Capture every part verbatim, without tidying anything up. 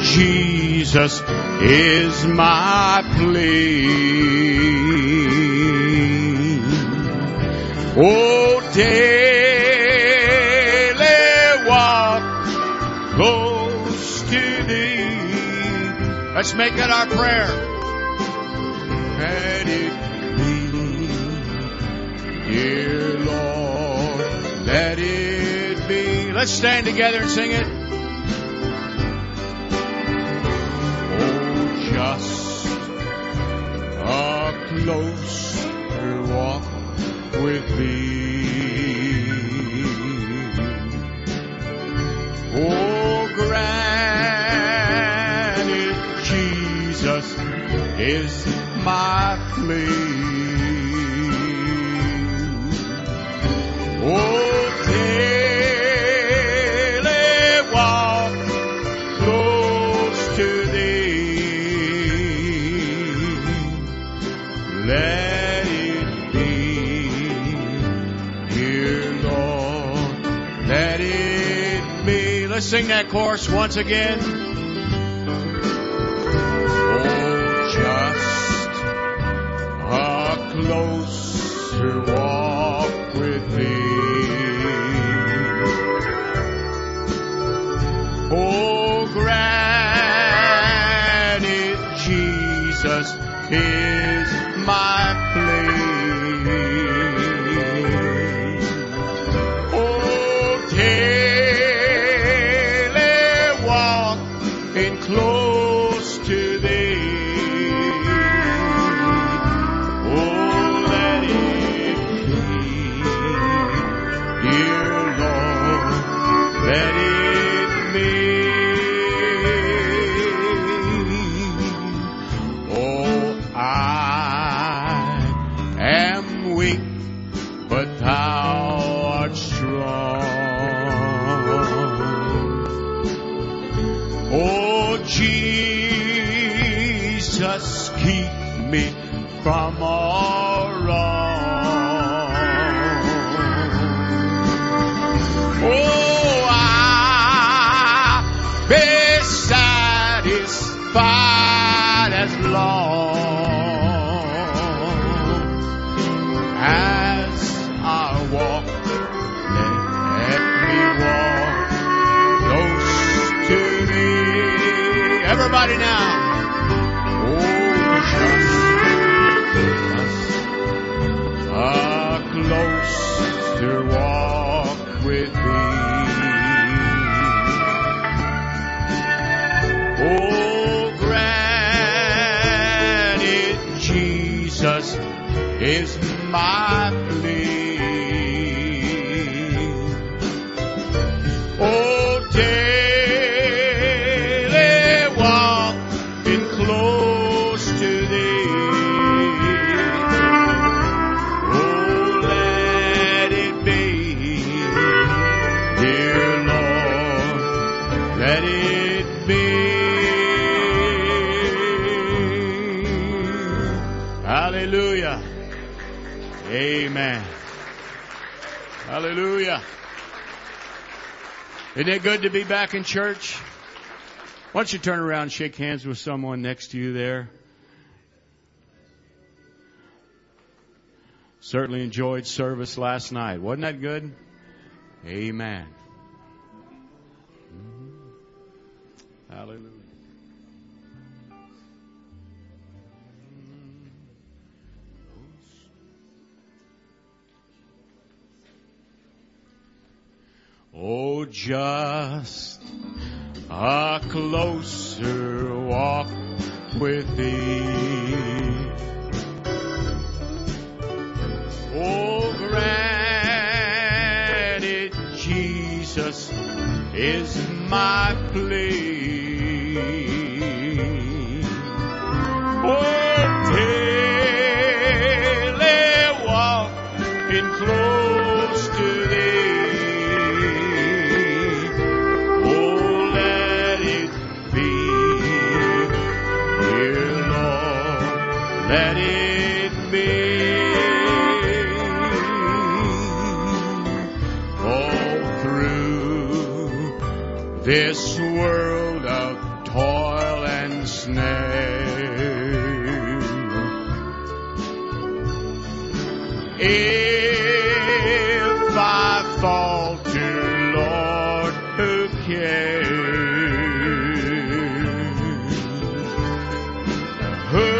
Jesus is my plea. Oh, daily walk close to Thee. Let's make that our prayer. Let it be, dear Lord, let it be. Let's stand together and sing it. Oh, just a closer walk with Thee. Oh, granted Jesus is my plea. Oh, daily walk close to Thee. Let it be, dear Lord, let it be. Let's sing that chorus once again. Closer walk with Thee. Oh, granted Jesus is my plea. Oh, daily walk in close to Thee. Let it be. Oh, I am weak, but Thou art strong. Oh, Jesus, keep me from all wrong. Oh, be satisfied as long as I walk. Let me walk close to Thee. Everybody now. Oh, just a closer walk with Thee. Oh, granted Jesus is my plea. Oh, daily walk in close to Thee. Oh, let it be, dear Lord, let it be. Hallelujah. Amen. Hallelujah. Isn't it good to be back in church? Why don't you turn around and shake hands with someone next to you there? Certainly enjoyed service last night. Wasn't that good? Amen. Hallelujah. Oh, just a closer walk with Thee. Oh, granted Jesus is my plea. Oh, daily walk in close to Thee. Let it be. All through this world of toil and snare. If I falter, Lord, who cares? Who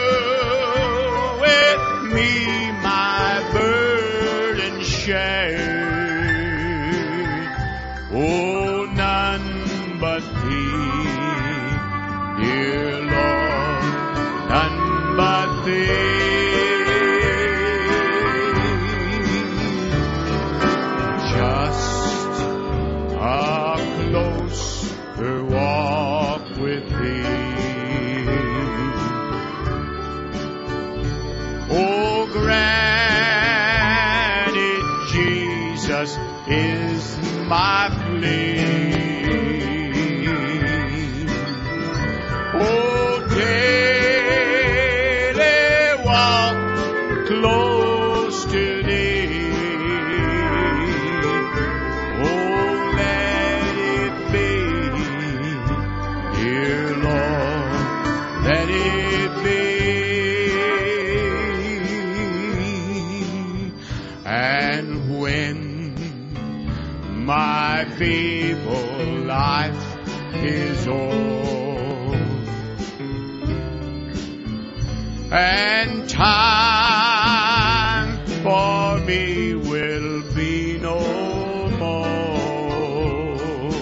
with me my burden share? Oh, none but Thee, dear Lord, none but Thee. Just a closer walk with Thee. Oh, grant it, Jesus, is my plea. Oh, daily walk close to Thee. Oh, let it be, dear Lord, let it be. And when my feeble life is o'er, and time for me will be no more.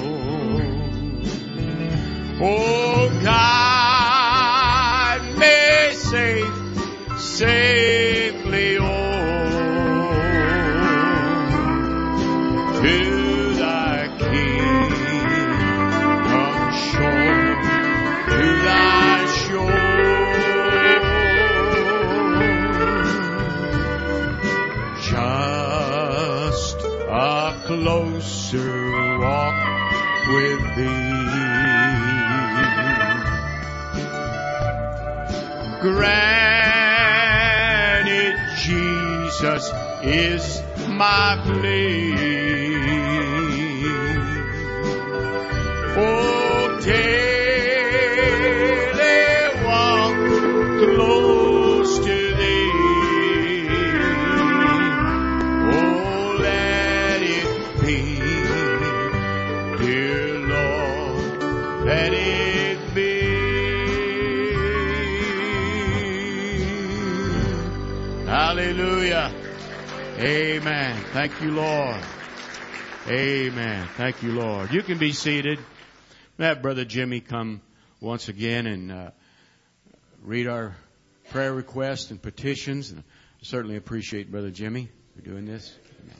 Oh, guide me safe, safely home to Thy kingdom shore, to Thy shore. Just a closer walk with Thee. Grant it, Jesus, is my plea. Oh, daily walk close to Thee. Oh, let it be, dear Lord, let it be. Hallelujah. Amen. Thank you, Lord. Amen. Thank you, Lord. You can be seated. Let Brother Jimmy come once again and uh, read our prayer requests and petitions. And I certainly appreciate Brother Jimmy for doing this. Amen.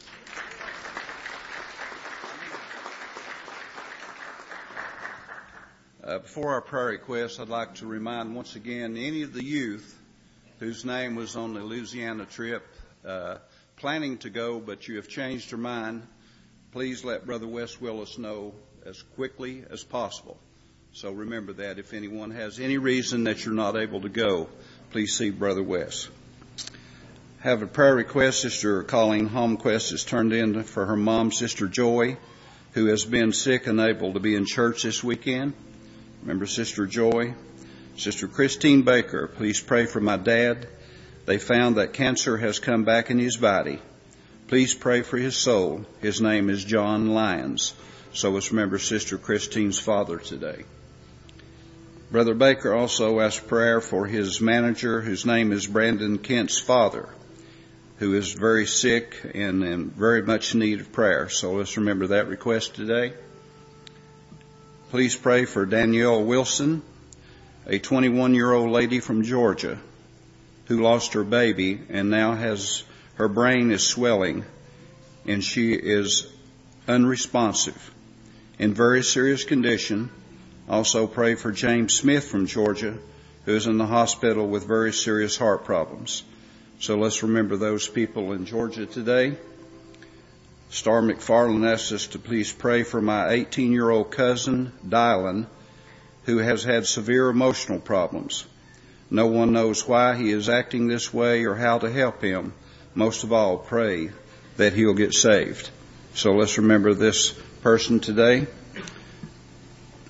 Uh, before our prayer requests, I'd like to remind once again any of the youth whose name was on the Louisiana trip, uh, planning to go, but you have changed your mind, please let Brother Wes Willis know as quickly as possible. So remember that. If anyone has any reason that you're not able to go, please see Brother Wes. Have a prayer request. Sister Colleen Holmquist has turned in for her mom, Sister Joy, who has been sick and unable to be in church this weekend. Remember Sister Joy. Sister Christine Baker, please pray for my dad. They found that cancer has come back in his body. Please pray for his soul. His name is John Lyons. So let's remember Sister Christine's father today. Brother Baker also asked prayer for his manager, whose name is Brandon Kent's father, who is very sick and in very much need of prayer. So let's remember that request today. Please pray for Danielle Wilson, a twenty-one-year-old lady from Georgia who lost her baby and now has her brain is swelling and she is unresponsive, in very serious condition. Also pray for James Smith from Georgia, who is in the hospital with very serious heart problems. So let's remember those people in Georgia today. Star McFarland asked us to please pray for my eighteen-year-old cousin, Dylan, who has had severe emotional problems. No one knows why he is acting this way or how to help him. Most of all, pray that he'll get saved. So let's remember this person today.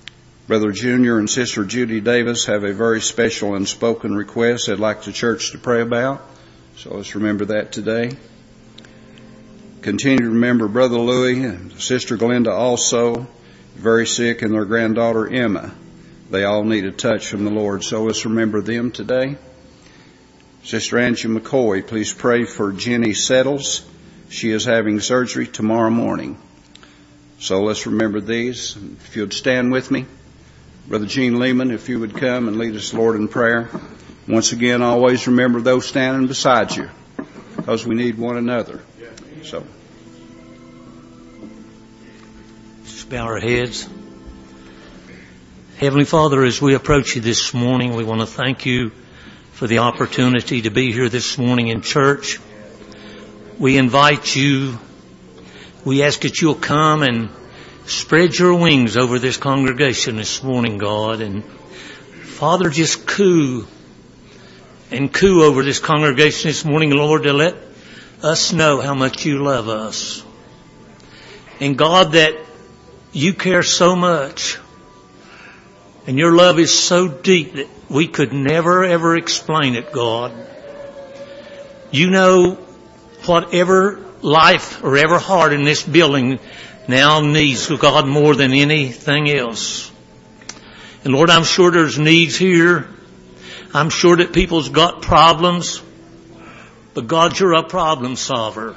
Brother Junior and Sister Judy Davis have a very special and spoken request they'd like the church to pray about. So let's remember that today. Continue to remember Brother Louis and Sister Glenda also, very sick, and their granddaughter Emma. They all need a touch from the Lord, so let's remember them today. Sister Angie McCoy, please pray for Jenny Settles. She is having surgery tomorrow morning. So let's remember these. If you'd stand with me. Brother Gene Lehman, if you would come and lead us, Lord, in prayer. Once again, always remember those standing beside you, because we need one another. So, let's bow our heads. Heavenly Father, as we approach you this morning, we want to thank you for the opportunity to be here this morning in church. We invite you, we ask that you'll come and spread your wings over this congregation this morning, God. And Father, just coo and coo over this congregation this morning, Lord, to let us know how much you love us. And God, that you care so much. And your love is so deep that we could never, ever explain it, God. You know whatever life or ever heart in this building now needs, God, more than anything else. And Lord, I'm sure there's needs here. I'm sure that people's got problems. But God, you're a problem solver.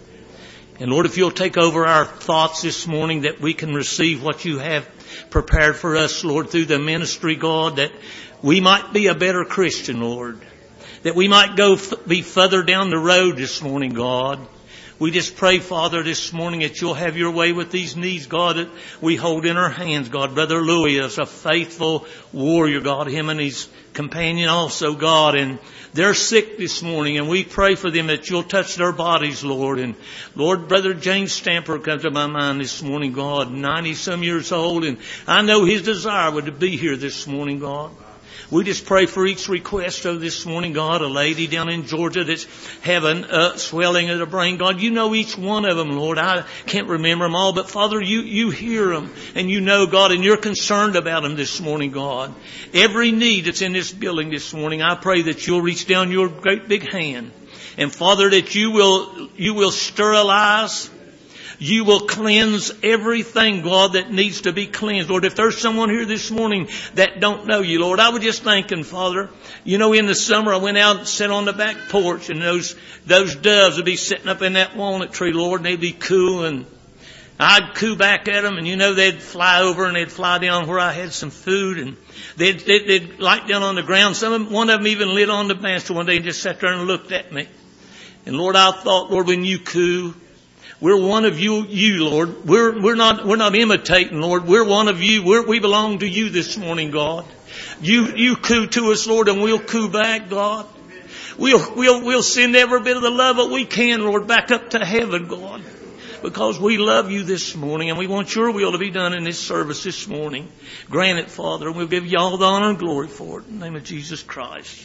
And Lord, if you'll take over our thoughts this morning, that we can receive what you have prepared for us, Lord, through the ministry, God, that we might be a better Christian, Lord. That we might go f- be further down the road this morning, God. We just pray, Father, this morning that you'll have your way with these needs, God, that we hold in our hands, God. Brother Louis is a faithful warrior, God, him and his companion also, God, and they're sick this morning, and we pray for them that you'll touch their bodies, Lord. And Lord, Brother James Stamper comes to my mind this morning, God, ninety-some years old, and I know his desire would to be here this morning, God. We just pray for each request of this morning, God. A lady down in Georgia that's having uh, swelling of the brain, God. You know each one of them, Lord. I can't remember them all, but Father, you, you hear them and you know, God, and you're concerned about them this morning, God. Every need that's in this building this morning, I pray that you'll reach down your great big hand. And Father, that you will, you will sterilize, you will cleanse everything, God, that needs to be cleansed. Lord, if there's someone here this morning that don't know you, Lord, I was just thinking, Father, you know, in the summer I went out and sat on the back porch, and those those doves would be sitting up in that walnut tree, Lord, and they'd be coo, and I'd coo back at them, and you know, they'd fly over and they'd fly down where I had some food, and they'd, they'd, they'd light down on the ground. Some of them, one of them even lit on the banister one day and just sat there and looked at me. And Lord, I thought, Lord, when you coo, we're one of you, you, Lord. We're, we're not, we're not imitating, Lord. We're one of you. We're, we belong to you this morning, God. You, you coo to us, Lord, and we'll coo back, God. We'll, we'll, we'll send every bit of the love that we can, Lord, back up to heaven, God. Because we love you this morning, and we want your will to be done in this service this morning. Grant it, Father, and we'll give you all the honor and glory for it. In the name of Jesus Christ.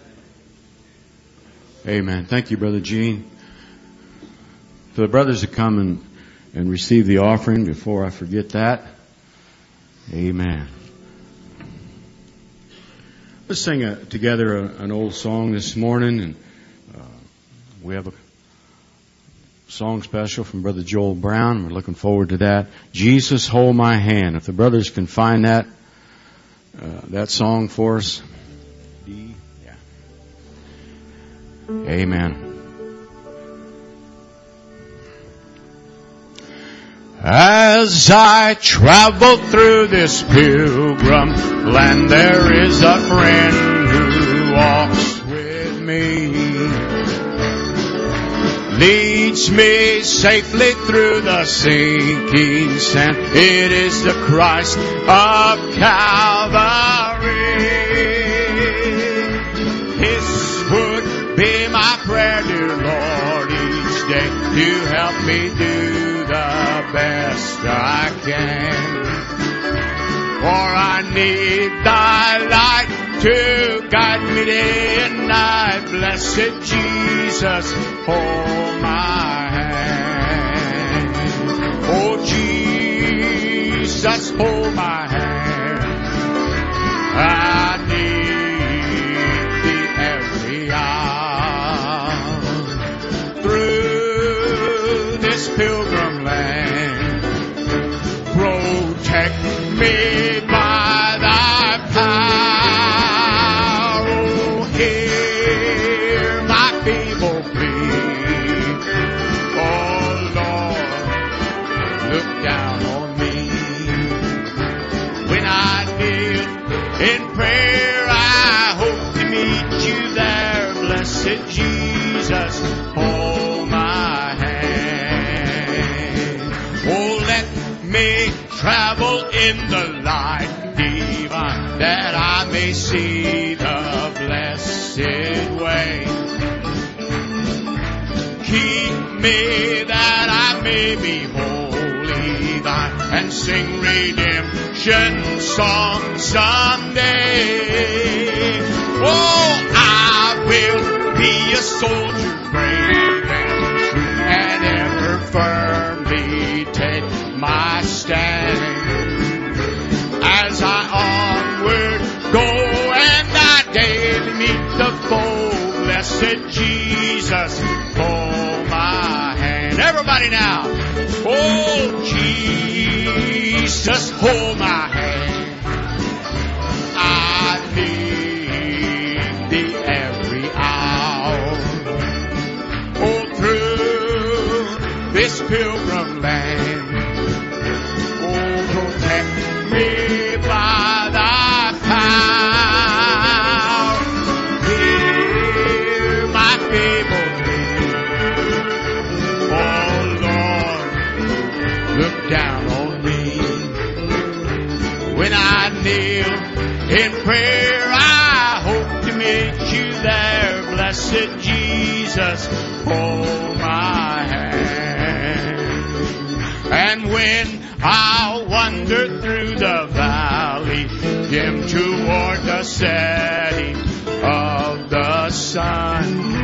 Amen. Thank you, Brother Gene. For the brothers to come and, and receive the offering before I forget that. Amen. Let's sing a, together a, an old song this morning. And uh, we have a song special from Brother Joel Brown. We're looking forward to that. Jesus, Hold My Hand. If the brothers can find that, uh, that song for us. D. Yeah. Amen. As I travel through this pilgrim land, there is a friend who walks with me, leads me safely through the sinking sand. It is the Christ of Calvary. This would be my prayer, dear Lord, each day, to help me do the best I can. For I need thy light to guide me day and night. Blessed Jesus, hold my hand. Oh Jesus, hold my hand. I need thee every hour. Through this pilgrim land, protect me by thy power. Oh, hear my feeble plea. Oh, Lord, look down on me. When I kneel in prayer, I hope to meet you there. Blessed Jesus, hold my hand. Oh, let me travel in the light divine, that I may see the blessed way. Keep me that I may be holy thine, and sing redemption song someday. Oh, I will be a soldier brave and true, and ever firmly take my stand. As I onward go and I daily meet the foe, blessed Jesus, hold my hand. Everybody now. Oh, Jesus, hold my hand. I need thee every hour. Oh, through this pilgrim land, oh, protect me by thy power. Hear my feeble plea. Oh, Lord, look down on me. When I kneel in prayer, I hope to meet you there. Blessed Jesus, hold my hand. And when I'll wander through the valley, dim toward the setting of the sun,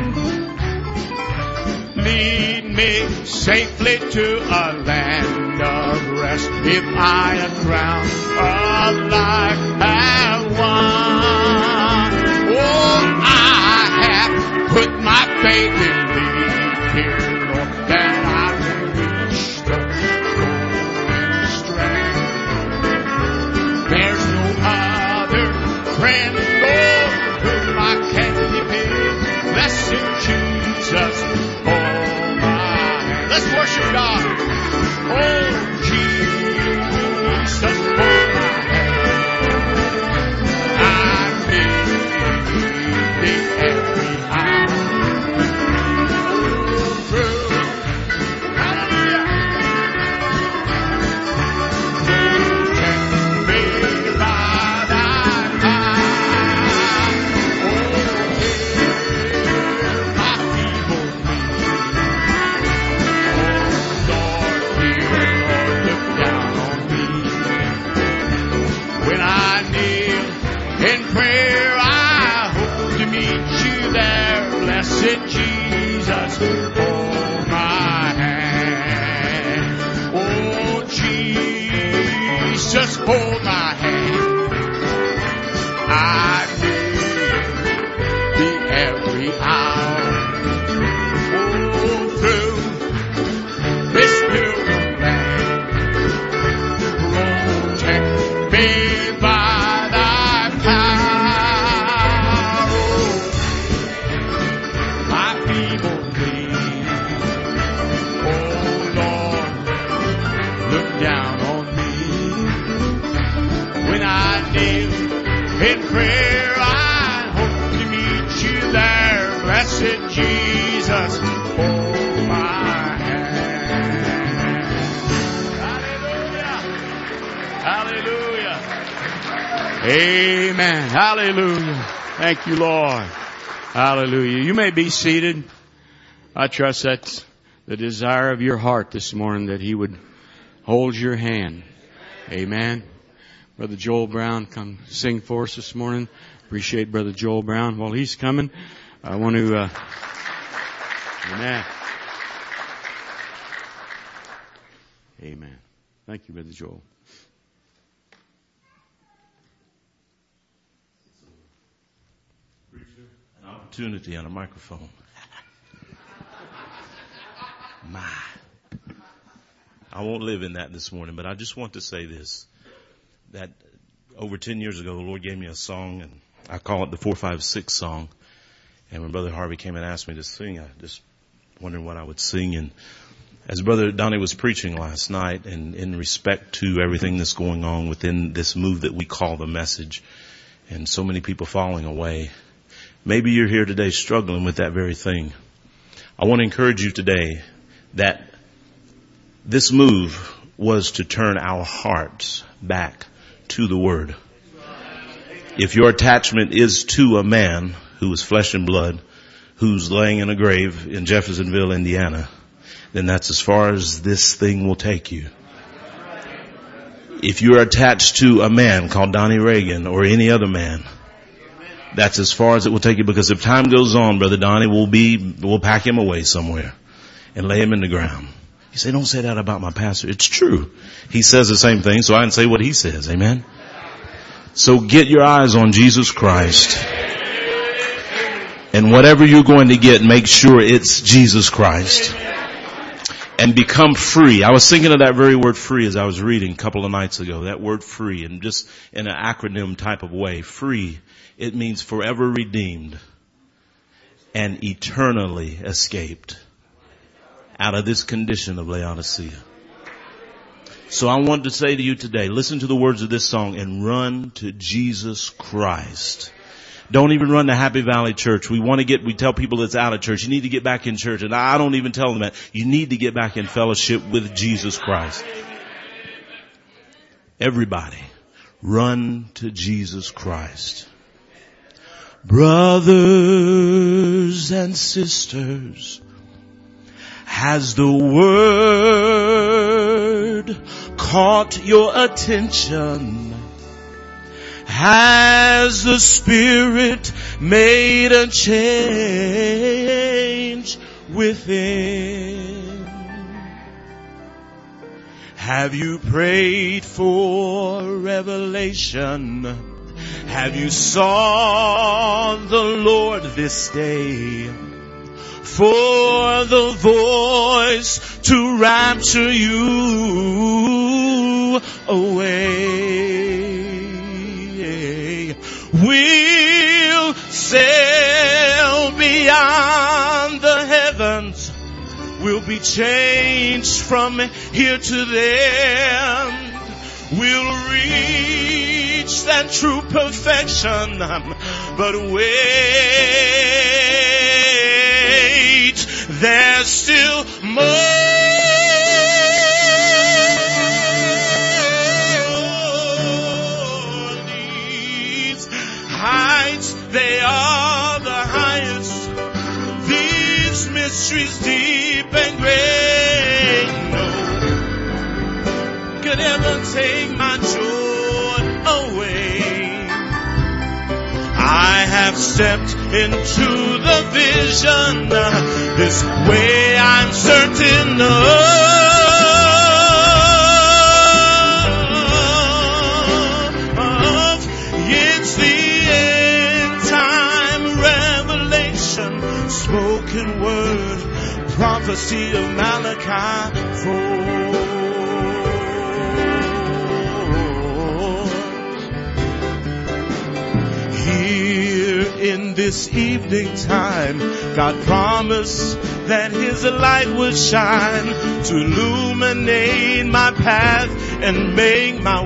lead me safely to a land of rest, if I a crown of life have won. Oh, I have put my faith in thee, dear Lord, that I may reach the golden strand. There's no other friend, Lord, whom I can depend. Blessed Jesus, hold my hand. Let's worship God. Oh, Jesus, hold my hand. I need thee every hour. Through, hallelujah. Protect me by thy power. Oh, hear my feeble plea. Oh, Lord, hear, Lord, look down on me. When I kneel in prayer, I hope to meet you there. Blessed Jesus, hold my hand. Oh, Jesus, hold my hand. I need thee every hour. Oh, through this pilgrim land, protect me by thy power. My feeble plea. Oh, Lord, look down on me. When I kneel in prayer, I hope to meet you there. Blessed Jesus, hold my hand. Hallelujah. Hallelujah. Amen. Hallelujah. Thank you, Lord. Hallelujah. You may be seated. I trust that's the desire of your heart this morning, that He would hold your hand. Amen. Brother Joel Brown, come sing for us this morning. Appreciate Brother Joel Brown. While he's coming, I want to, uh, amen. Amen. Thank you, Brother Joel. opportunity on a microphone. My. I won't live in that this morning, but I just want to say this, that over ten years ago, the Lord gave me a song, and I call it the four five six song. And when Brother Harvey came and asked me to sing, I just wondered what I would sing. And as Brother Donnie was preaching last night, and in respect to everything that's going on within this move that we call the message, and so many people falling away, maybe you're here today struggling with that very thing. I want to encourage you today that this move was to turn our hearts back to the Word. If your attachment is to a man who is flesh and blood, who's laying in a grave in Jeffersonville, Indiana, then that's as far as this thing will take you. If you're attached to a man called Donnie Reagan or any other man, that's as far as it will take you, because if time goes on, Brother Donnie will be, we'll pack him away somewhere and lay him in the ground. You say, don't say that about my pastor. It's true. He says the same thing, so I can say what he says. Amen. So get your eyes on Jesus Christ. And whatever you're going to get, make sure it's Jesus Christ. And become free. I was thinking of that very word free as I was reading a couple of nights ago. That word free, and just in an acronym type of way. Free, it means forever redeemed and eternally escaped out of this condition of Laodicea. So I want to say to you today, listen to the words of this song and run to Jesus Christ. Don't even run to Happy Valley Church. We want to get, we tell people that's out of church, you need to get back in church. And I don't even tell them that. You need to get back in fellowship with Jesus Christ. Everybody, run to Jesus Christ. Brothers and sisters, has the Word caught your attention? Has the Spirit made a change within? Have you prayed for revelation? Have you sought the Lord this day for the voice to rapture you away? We'll sail beyond the heavens. We'll be changed from here to there. We'll reach that true perfection. But wait, there's still more. Heights, they are the highest. These mysteries deep and great, no could ever take my joy away. I have stepped into the vision. This way I'm certain of. Spoken word, prophecy of Malachi four. Here in this evening time, God promised that His light would shine to illuminate my path and make my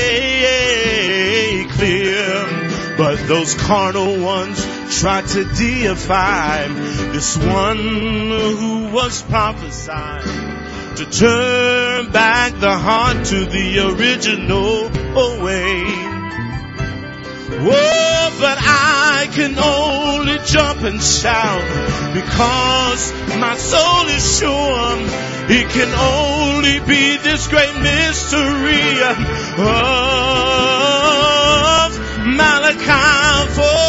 way clear. But those carnal ones tried to deify this one who was prophesied to turn back the heart to the original way. Oh, but I can only jump and shout because my soul is sure it can only be this great mystery of Malachi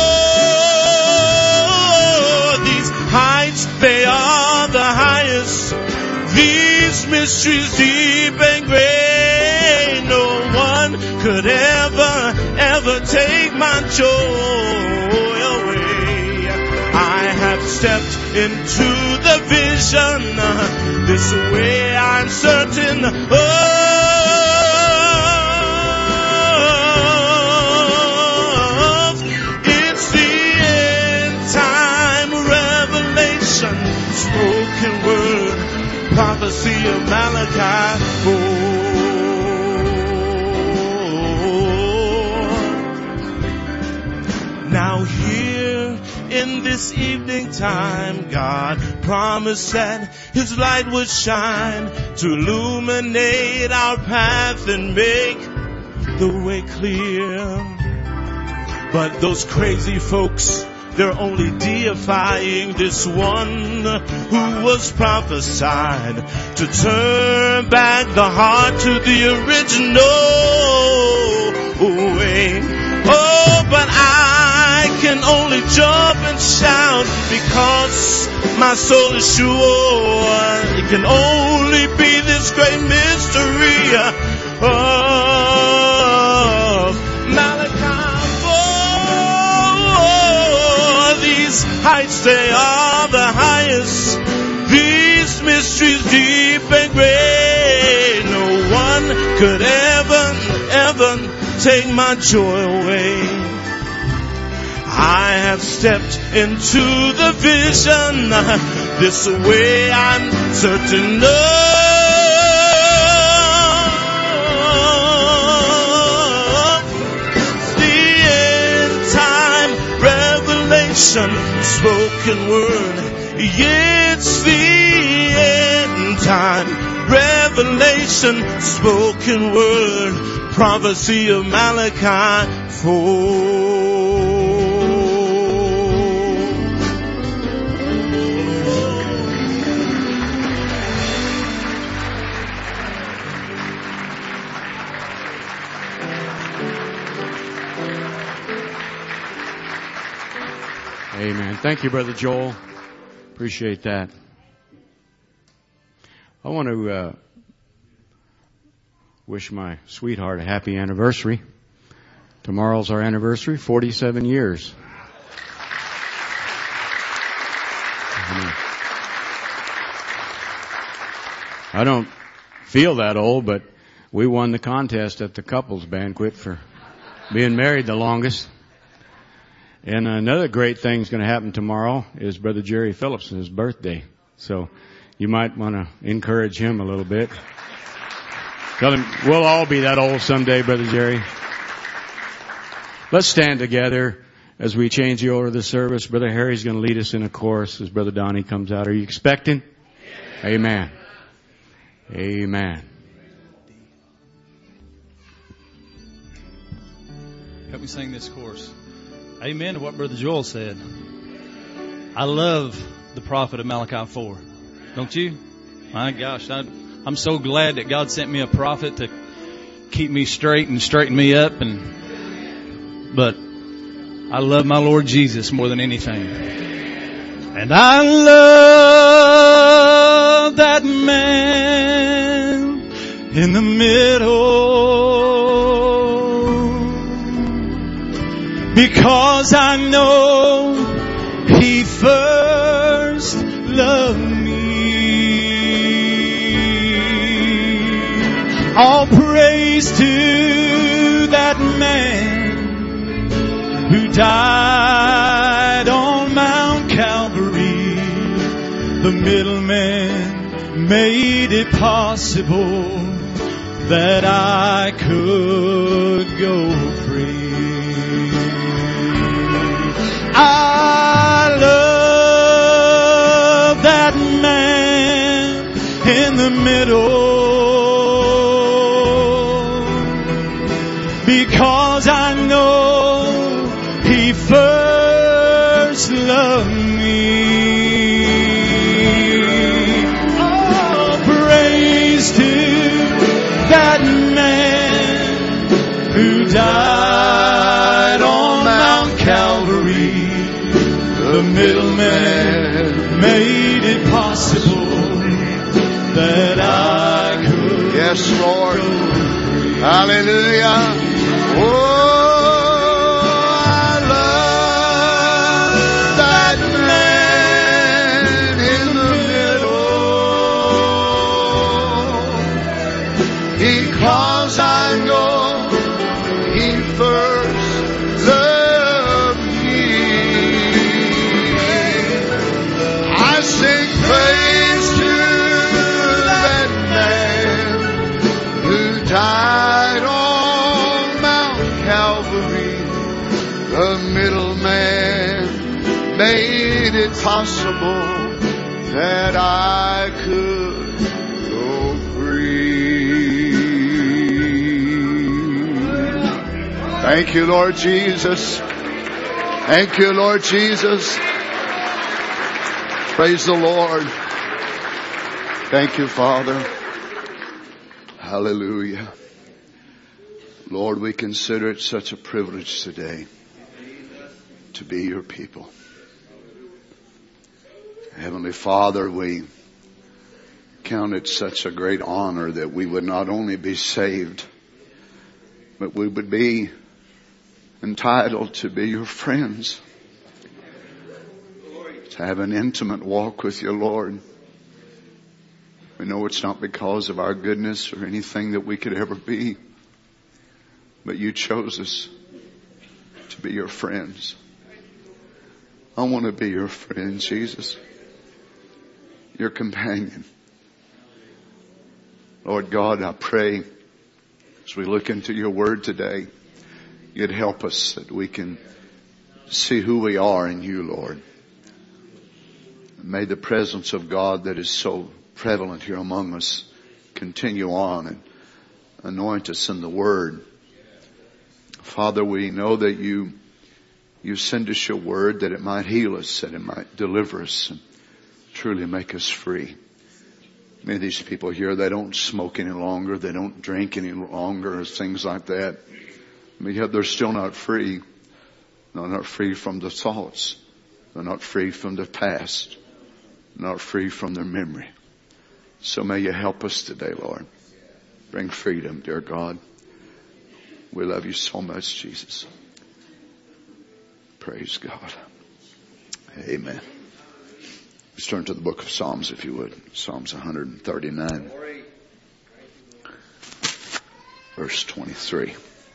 four. These heights, they are the highest. These mysteries deep and great. No one could ever, ever take my joy away. I stepped into the vision. This way I'm certain of. It's the end time revelation, spoken word, prophecy of Malachi four. Now here in this evening time, God promised that His light would shine to illuminate our path and make the way clear. But those crazy folks, they're only deifying this one who was prophesied to turn back the heart to the original way. Oh, but I can only jump and shout because my soul is sure it can only be this great mystery of Malachi four. These heights, they are the highest. These mysteries deep and great. No one could ever, ever take my joy away. I have stepped into the vision. This way I'm certain of. The end time revelation, spoken word. It's the end time revelation, spoken word, prophecy of Malachi four. Amen. Thank you, Brother Joel. Appreciate that. I want to uh, wish my sweetheart a happy anniversary. Tomorrow's our anniversary, forty-seven years. I don't feel that old, but we won the contest at the couples banquet for being married the longest. And another great thing's going to happen tomorrow is Brother Jerry Phillips's birthday. So you might want to encourage him a little bit. Tell him we'll all be that old someday, Brother Jerry. Let's stand together as we change the order of the service. Brother Harry's going to lead us in a chorus as Brother Donnie comes out. Are you expecting? Amen. Amen. Help me sing this chorus. Amen to what Brother Joel said. I love the prophet of Malachi four. Don't you? My gosh, I, I'm so glad that God sent me a prophet to keep me straight and straighten me up. And but I love my Lord Jesus more than anything. And I love that man in the middle. Because I know He first loved me. All praise to that man who died on Mount Calvary. The middleman made it possible that I could go free. I love that man in the middle, because I know He first loved me. Oh, praise to that man who died on Mount Calvary. The middleman made it possible that I could. Yes, Lord. Hallelujah. Oh, I love that man Calvary, the middleman made it possible that I could go free. Thank you, Lord Jesus. Thank you, Lord Jesus. Praise the Lord. Thank you, Father. Hallelujah. Lord, we consider it such a privilege today to be your people. Heavenly Father, we count it such a great honor that we would not only be saved, but we would be entitled to be your friends, to have an intimate walk with you, Lord. We know it's not because of our goodness or anything that we could ever be, but you chose us to be your friends. I want to be your friend, Jesus, your companion. Lord God, I pray as we look into your word today, you'd help us that we can see who we are in you, Lord. May the presence of God that is so prevalent here among us continue on and anoint us in the word. Father, we know that you you send us your word that it might heal us, that it might deliver us and truly make us free. Many of these people here, they don't smoke any longer, they don't drink any longer, or things like that. But yet they're still not free. They're not free from the thoughts. They're not free from the past. They're not free from their memory. So may you help us today, Lord. Bring freedom, dear God. We love you so much, Jesus. Praise God. Amen. Let's turn to the book of Psalms, if you would. Psalms one thirty-nine. Verse twenty-three.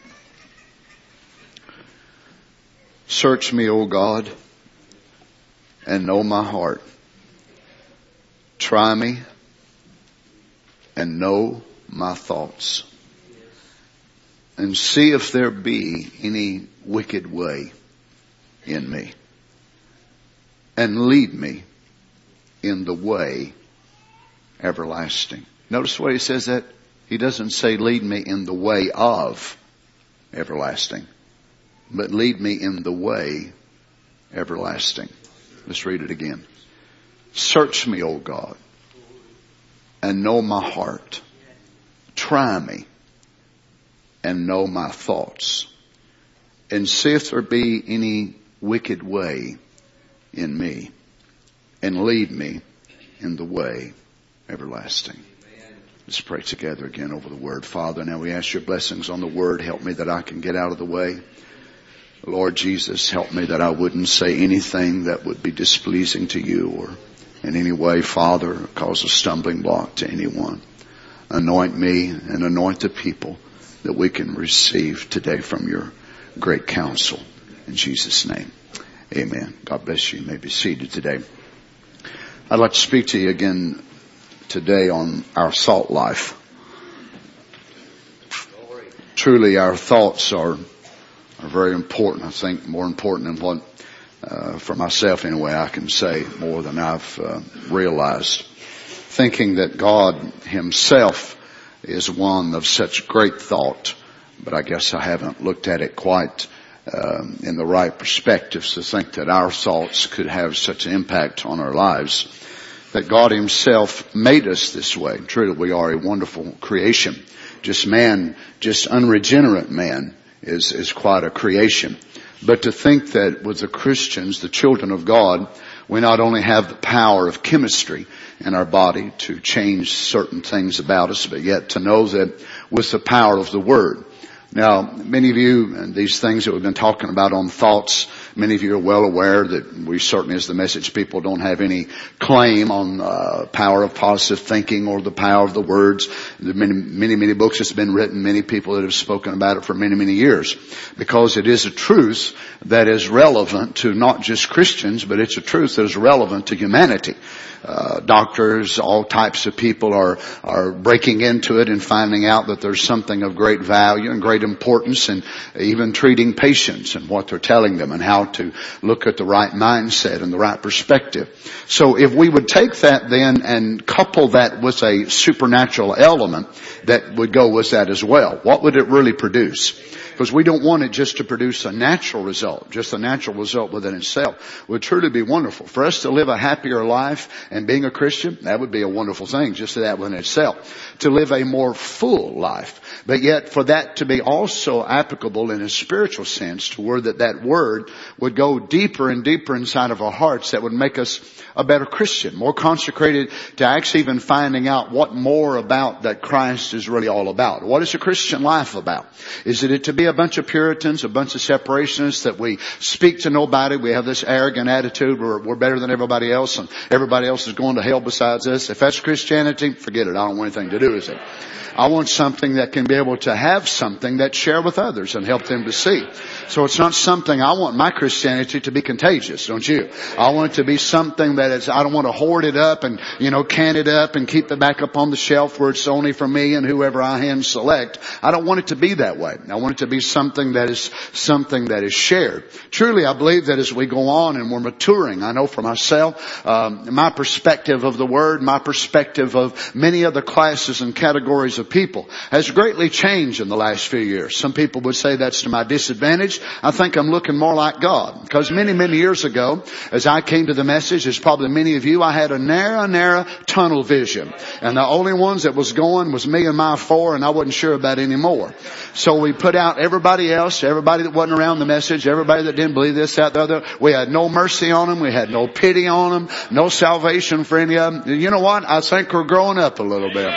Search me, O God, and know my heart. Try me and know my thoughts. And see if there be any wicked way in me. And lead me in the way everlasting. Notice the way he says that. He doesn't say lead me in the way of everlasting, but lead me in the way everlasting. Let's read it again. Search me, O God, and know my heart. Try me and know my thoughts. And see if there be any wicked way in me. And lead me in the way everlasting. Let's pray together again over the word. Father, now we ask your blessings on the word. Help me that I can get out of the way. Lord Jesus, help me that I wouldn't say anything that would be displeasing to you or in any way, Father, cause a stumbling block to anyone. Anoint me and anoint the people that we can receive today from your great counsel. In Jesus' name, amen. God bless you. You may be seated today. I'd like to speak to you again today on our thought life. Truly, our thoughts are are very important. I think more important than what, uh, for myself anyway, I can say more than I've uh, realized. Thinking that God himself is one of such great thought, but I guess I haven't looked at it quite um, in the right perspectives to think that our thoughts could have such an impact on our lives. That God himself made us this way. Truly, we are a wonderful creation. Just man, just unregenerate man is, is quite a creation. But to think that with the Christians, the children of God, we not only have the power of chemistry in our body to change certain things about us, but yet to know that with the power of the Word. Now, many of you, and these things that we've been talking about on thoughts, many of you are well aware that we certainly as the message people don't have any claim on uh, power of positive thinking or the power of the words. There are many, many, many books that's been written, many people that have spoken about it for many, many years. Because it is a truth that is relevant to not just Christians, but it's a truth that is relevant to humanity. Uh, doctors, all types of people are, are breaking into it and finding out that there's something of great value and great great importance in even treating patients and what they're telling them and how to look at the right mindset and the right perspective. So if we would take that then and couple that with a supernatural element that would go with that as well, what would it really produce? Because we don't want it just to produce a natural result. Just a natural result within itself would truly be wonderful. For us to live a happier life and being a Christian, that would be a wonderful thing, just that within itself. To live a more full life. But yet for that to be also applicable in a spiritual sense, to where that that word would go deeper and deeper inside of our hearts, that would make us a better Christian, more consecrated to actually even finding out what more about that Christ is really all about. What is a Christian life about? Is it to be a bunch of Puritans, a bunch of separationists, that we speak to nobody, we have this arrogant attitude, we're, we're better than everybody else and everybody else is going to hell besides us? If that's Christianity, forget it. I don't want anything to do with it. I want something that can be able to have something that share with others and help them to see. So it's not something, I want my Christianity to be contagious, don't you? I want it to be something that is, I don't want to hoard it up and, you know, can it up and keep it back up on the shelf where it's only for me and whoever I hand select. I don't want it to be that way. I want it to be something that is, something that is shared. Truly, I believe that as we go on and we're maturing, I know for myself, um, my perspective of the Word, my perspective of many other classes and categories of people has greatly changed in the last few years. Some people would say that's to my disadvantage. I think I'm looking more like God. Because many, many years ago, as I came to the message, as probably many of you, I had a narrow, narrow tunnel vision. And the only ones that was going was me and my four, and I wasn't sure about any more. So we put out everybody else, everybody that wasn't around the message, everybody that didn't believe this, that, the other. We had no mercy on them. We had no pity on them. No salvation for any of them. You know what? I think we're growing up a little bit.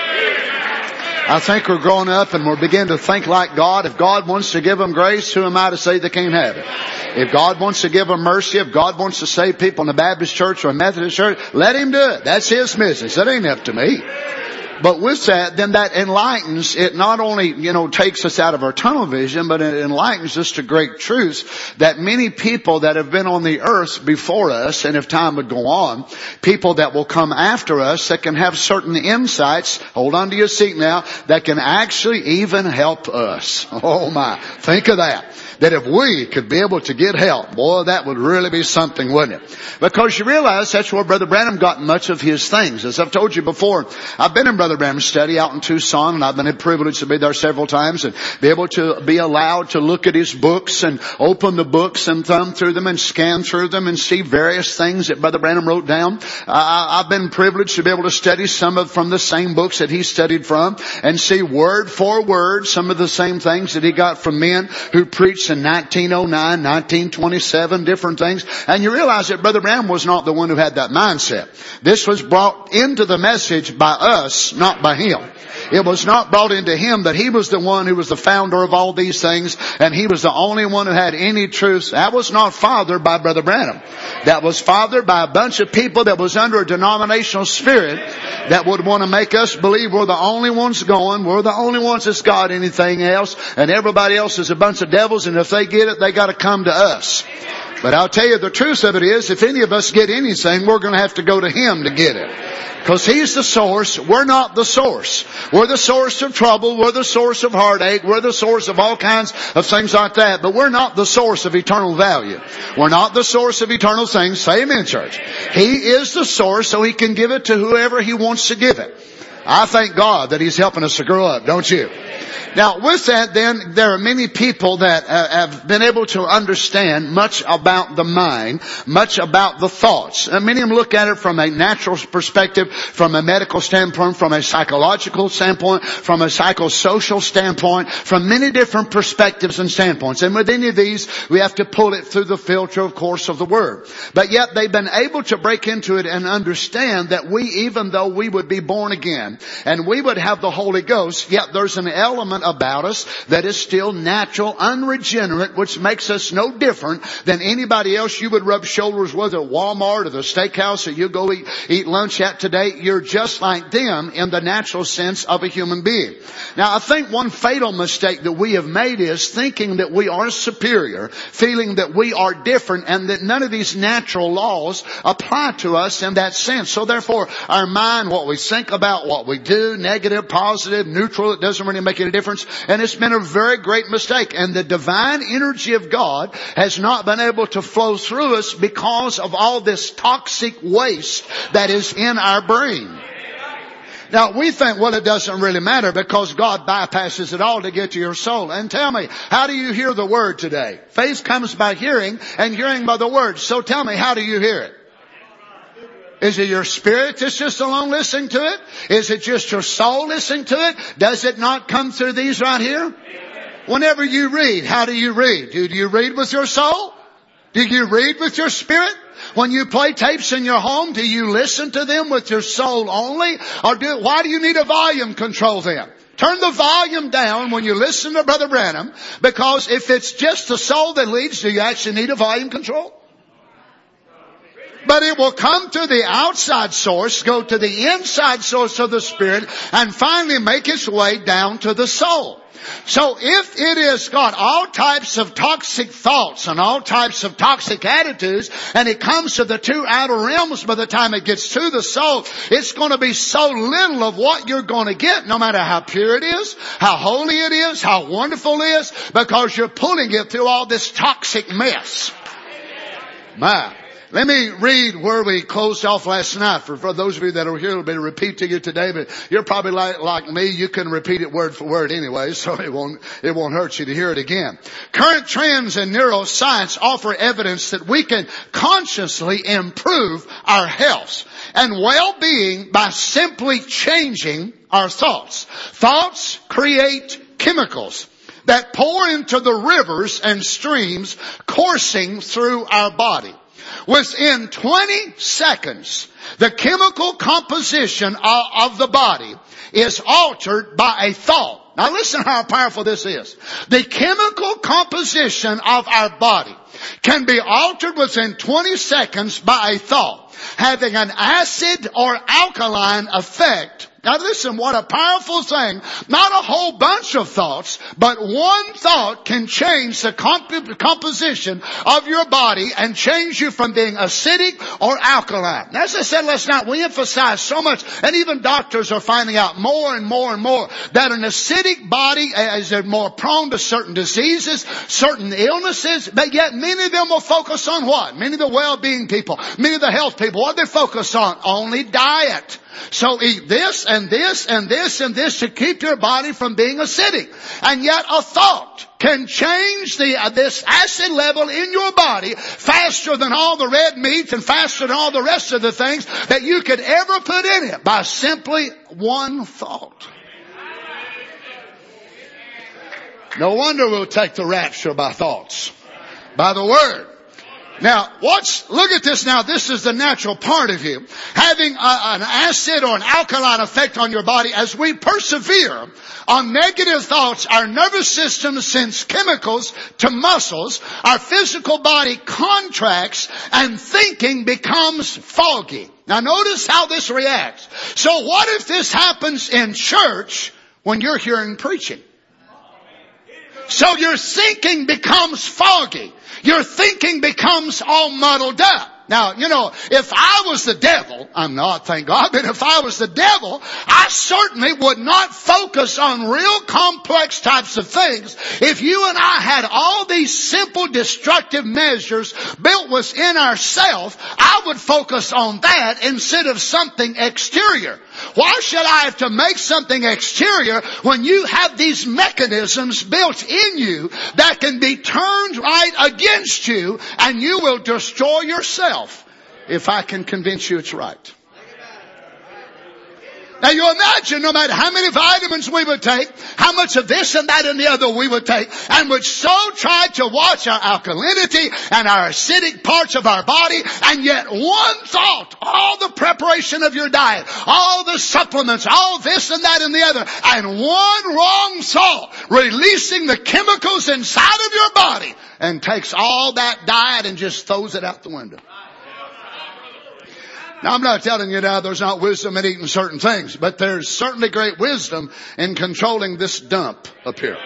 I think we're growing up and we're beginning to think like God. If God wants to give them grace, who am I to say they can't have it? If God wants to give them mercy, if God wants to save people in the Baptist church or a Methodist church, let Him do it. That's His business. That ain't up to me. But with that, then that enlightens, it not only, you know, takes us out of our tunnel vision, but it enlightens us to great truths that many people that have been on the earth before us, and if time would go on, people that will come after us that can have certain insights, hold on to your seat now, that can actually even help us. Oh my, think of that. That if we could be able to get help, boy, that would really be something, wouldn't it? Because you realize that's where Brother Branham got much of his things. As I've told you before, I've been in Brother Branham's study out in Tucson, and I've been privileged to be there several times and be able to be allowed to look at his books and open the books and thumb through them and scan through them and see various things that Brother Branham wrote down. Uh, I've been privileged to be able to study some of from the same books that he studied from and see word for word some of the same things that he got from men who preached in nineteen oh nine, nineteen twenty-seven, different things. And you realize that Brother Branham was not the one who had that mindset. This was brought into the message by us, not by him. It was not brought into him that he was the one who was the founder of all these things, and he was the only one who had any truth. That was not fathered by Brother Branham. That was fathered by a bunch of people that was under a denominational spirit that would want to make us believe we're the only ones going, we're the only ones that's got anything else, and everybody else is a bunch of devils, and if they get it, they got to come to us. But I'll tell you the truth of it is, if any of us get anything, we're going to have to go to Him to get it. Because He's the source. We're not the source. We're the source of trouble. We're the source of heartache. We're the source of all kinds of things like that. But we're not the source of eternal value. We're not the source of eternal things. Say amen, church. He is the source, so He can give it to whoever He wants to give it. I thank God that He's helping us to grow up, don't you? Now, with that, then, there are many people that uh, have been able to understand much about the mind, much about the thoughts. And many of them look at it from a natural perspective, from a medical standpoint, from a psychological standpoint, from a psychosocial standpoint, from many different perspectives and standpoints. And with any of these, we have to pull it through the filter, of course, of the Word. But yet, they've been able to break into it and understand that we, even though we would be born again, and we would have the Holy Ghost, yet there's an element about us that is still natural, unregenerate, which makes us no different than anybody else you would rub shoulders with at Walmart or the steakhouse that you go eat, eat lunch at today. You're just like them in the natural sense of a human being. Now, I think one fatal mistake that we have made is thinking that we are superior, feeling that we are different, and that none of these natural laws apply to us in that sense. So therefore, our mind, what we think about, what we do, negative, positive, neutral, it doesn't really make any difference. difference, and it's been a very great mistake. And the divine energy of God has not been able to flow through us because of all this toxic waste that is in our brain. Now, we think, well, it doesn't really matter because God bypasses it all to get to your soul. And tell me, how do you hear the Word today? Faith comes by hearing, and hearing by the Word. So tell me, how do you hear it? Is it your spirit that's just alone listening to it? Is it just your soul listening to it? Does it not come through these right here? Whenever you read, how do you read? Do you read with your soul? Do you read with your spirit? When you play tapes in your home, do you listen to them with your soul only? Or do, why do you need a volume control then? Turn the volume down when you listen to Brother Branham, because if it's just the soul that leads, do you actually need a volume control? But it will come to the outside source, go to the inside source of the Spirit, and finally make its way down to the soul. So if it has got all types of toxic thoughts and all types of toxic attitudes, and it comes to the two outer realms by the time it gets to the soul, it's going to be so little of what you're going to get, no matter how pure it is, how holy it is, how wonderful it is, because you're pulling it through all this toxic mess. My. Let me read where we closed off last night. For, for those of you that are here, it'll be a repeat to you today, but you're probably like, like me. You can repeat it word for word anyway, so it won't, it won't hurt you to hear it again. Current trends in neuroscience offer evidence that we can consciously improve our health and well-being by simply changing our thoughts. Thoughts create chemicals that pour into the rivers and streams coursing through our body. Within twenty seconds, the chemical composition of, of the body is altered by a thought. Now listen how powerful this is. The chemical composition of our body can be altered within twenty seconds by a thought, having an acid or alkaline effect. Now listen, what a powerful thing. Not a whole bunch of thoughts, but one thought can change the comp- composition of your body and change you from being acidic or alkaline. As I said last night, we emphasize so much, and even doctors are finding out more and more and more that an acidic body is more prone to certain diseases, certain illnesses, but yet many of them will focus on what? Many of the well-being people, many of the health people, what do they focus on? Only diet. So eat this and this and this and this to keep your body from being acidic. And yet a thought can change the uh, this acid level in your body faster than all the red meats and faster than all the rest of the things that you could ever put in it by simply one thought. No wonder we'll take the rapture by thoughts, by the Word. Now, watch, look at this now. This is the natural part of you. Having a, an acid or an alkaline effect on your body, as we persevere on negative thoughts, our nervous system sends chemicals to muscles, our physical body contracts, and thinking becomes foggy. Now notice how this reacts. So what if this happens in church when you're hearing preaching? So your thinking becomes foggy. Your thinking becomes all muddled up. Now, you know, if I was the devil, I'm not, thank God, but if I was the devil, I certainly would not focus on real complex types of things. If you and I had all these simple destructive measures built within ourselves, I would focus on that instead of something exterior. Why should I have to make something exterior when you have these mechanisms built in you that can be turned right against you and you will destroy yourself if I can convince you it's right? Now you imagine no matter how many vitamins we would take, how much of this and that and the other we would take, and would so try to watch our alkalinity and our acidic parts of our body, and yet one thought, all the preparation of your diet, all the supplements, all this and that and the other, and one wrong thought releasing the chemicals inside of your body and takes all that diet and just throws it out the window. Now, I'm not telling you now there's not wisdom in eating certain things, but there's certainly great wisdom in controlling this dump up here.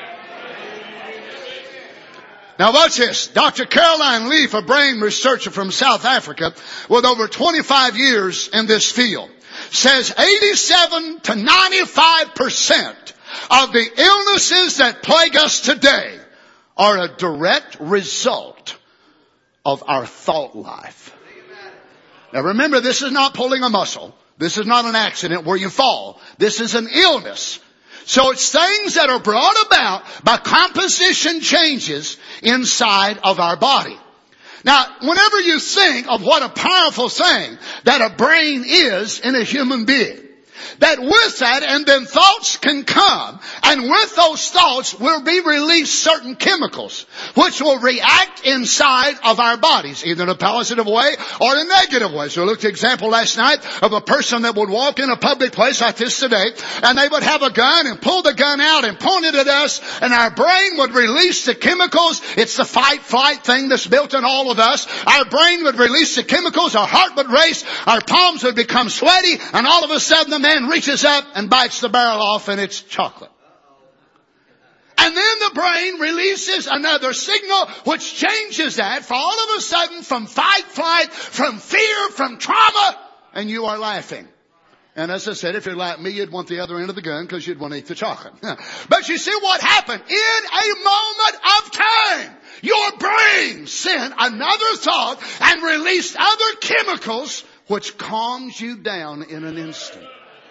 Now watch this. Doctor Caroline Leaf, a brain researcher from South Africa with over twenty-five years in this field, says eighty-seven to ninety-five percent of the illnesses that plague us today are a direct result of our thought life. Now remember, this is not pulling a muscle. This is not an accident where you fall. This is an illness. So it's things that are brought about by composition changes inside of our body. Now, whenever you think of what a powerful thing that a brain is in a human being, that with that and then thoughts can come, and with those thoughts will be released certain chemicals which will react inside of our bodies, either in a positive way or in a negative way. So we looked at an example last night of a person that would walk in a public place like this today, and they would have a gun and pull the gun out and point it at us, and our brain would release the chemicals. It's the fight flight thing that's built in all of us. Our brain would release the chemicals, our heart would race, our palms would become sweaty, and all of a sudden the man reaches up and bites the barrel off, and it's chocolate. And then the brain releases another signal which changes that for all of a sudden from fight, flight, from fear, from trauma, and you are laughing. And as I said, if you're like me, you'd want the other end of the gun because you'd want to eat the chocolate. But you see what happened? In a moment of time, your brain sent another thought and released other chemicals which calms you down in an instant.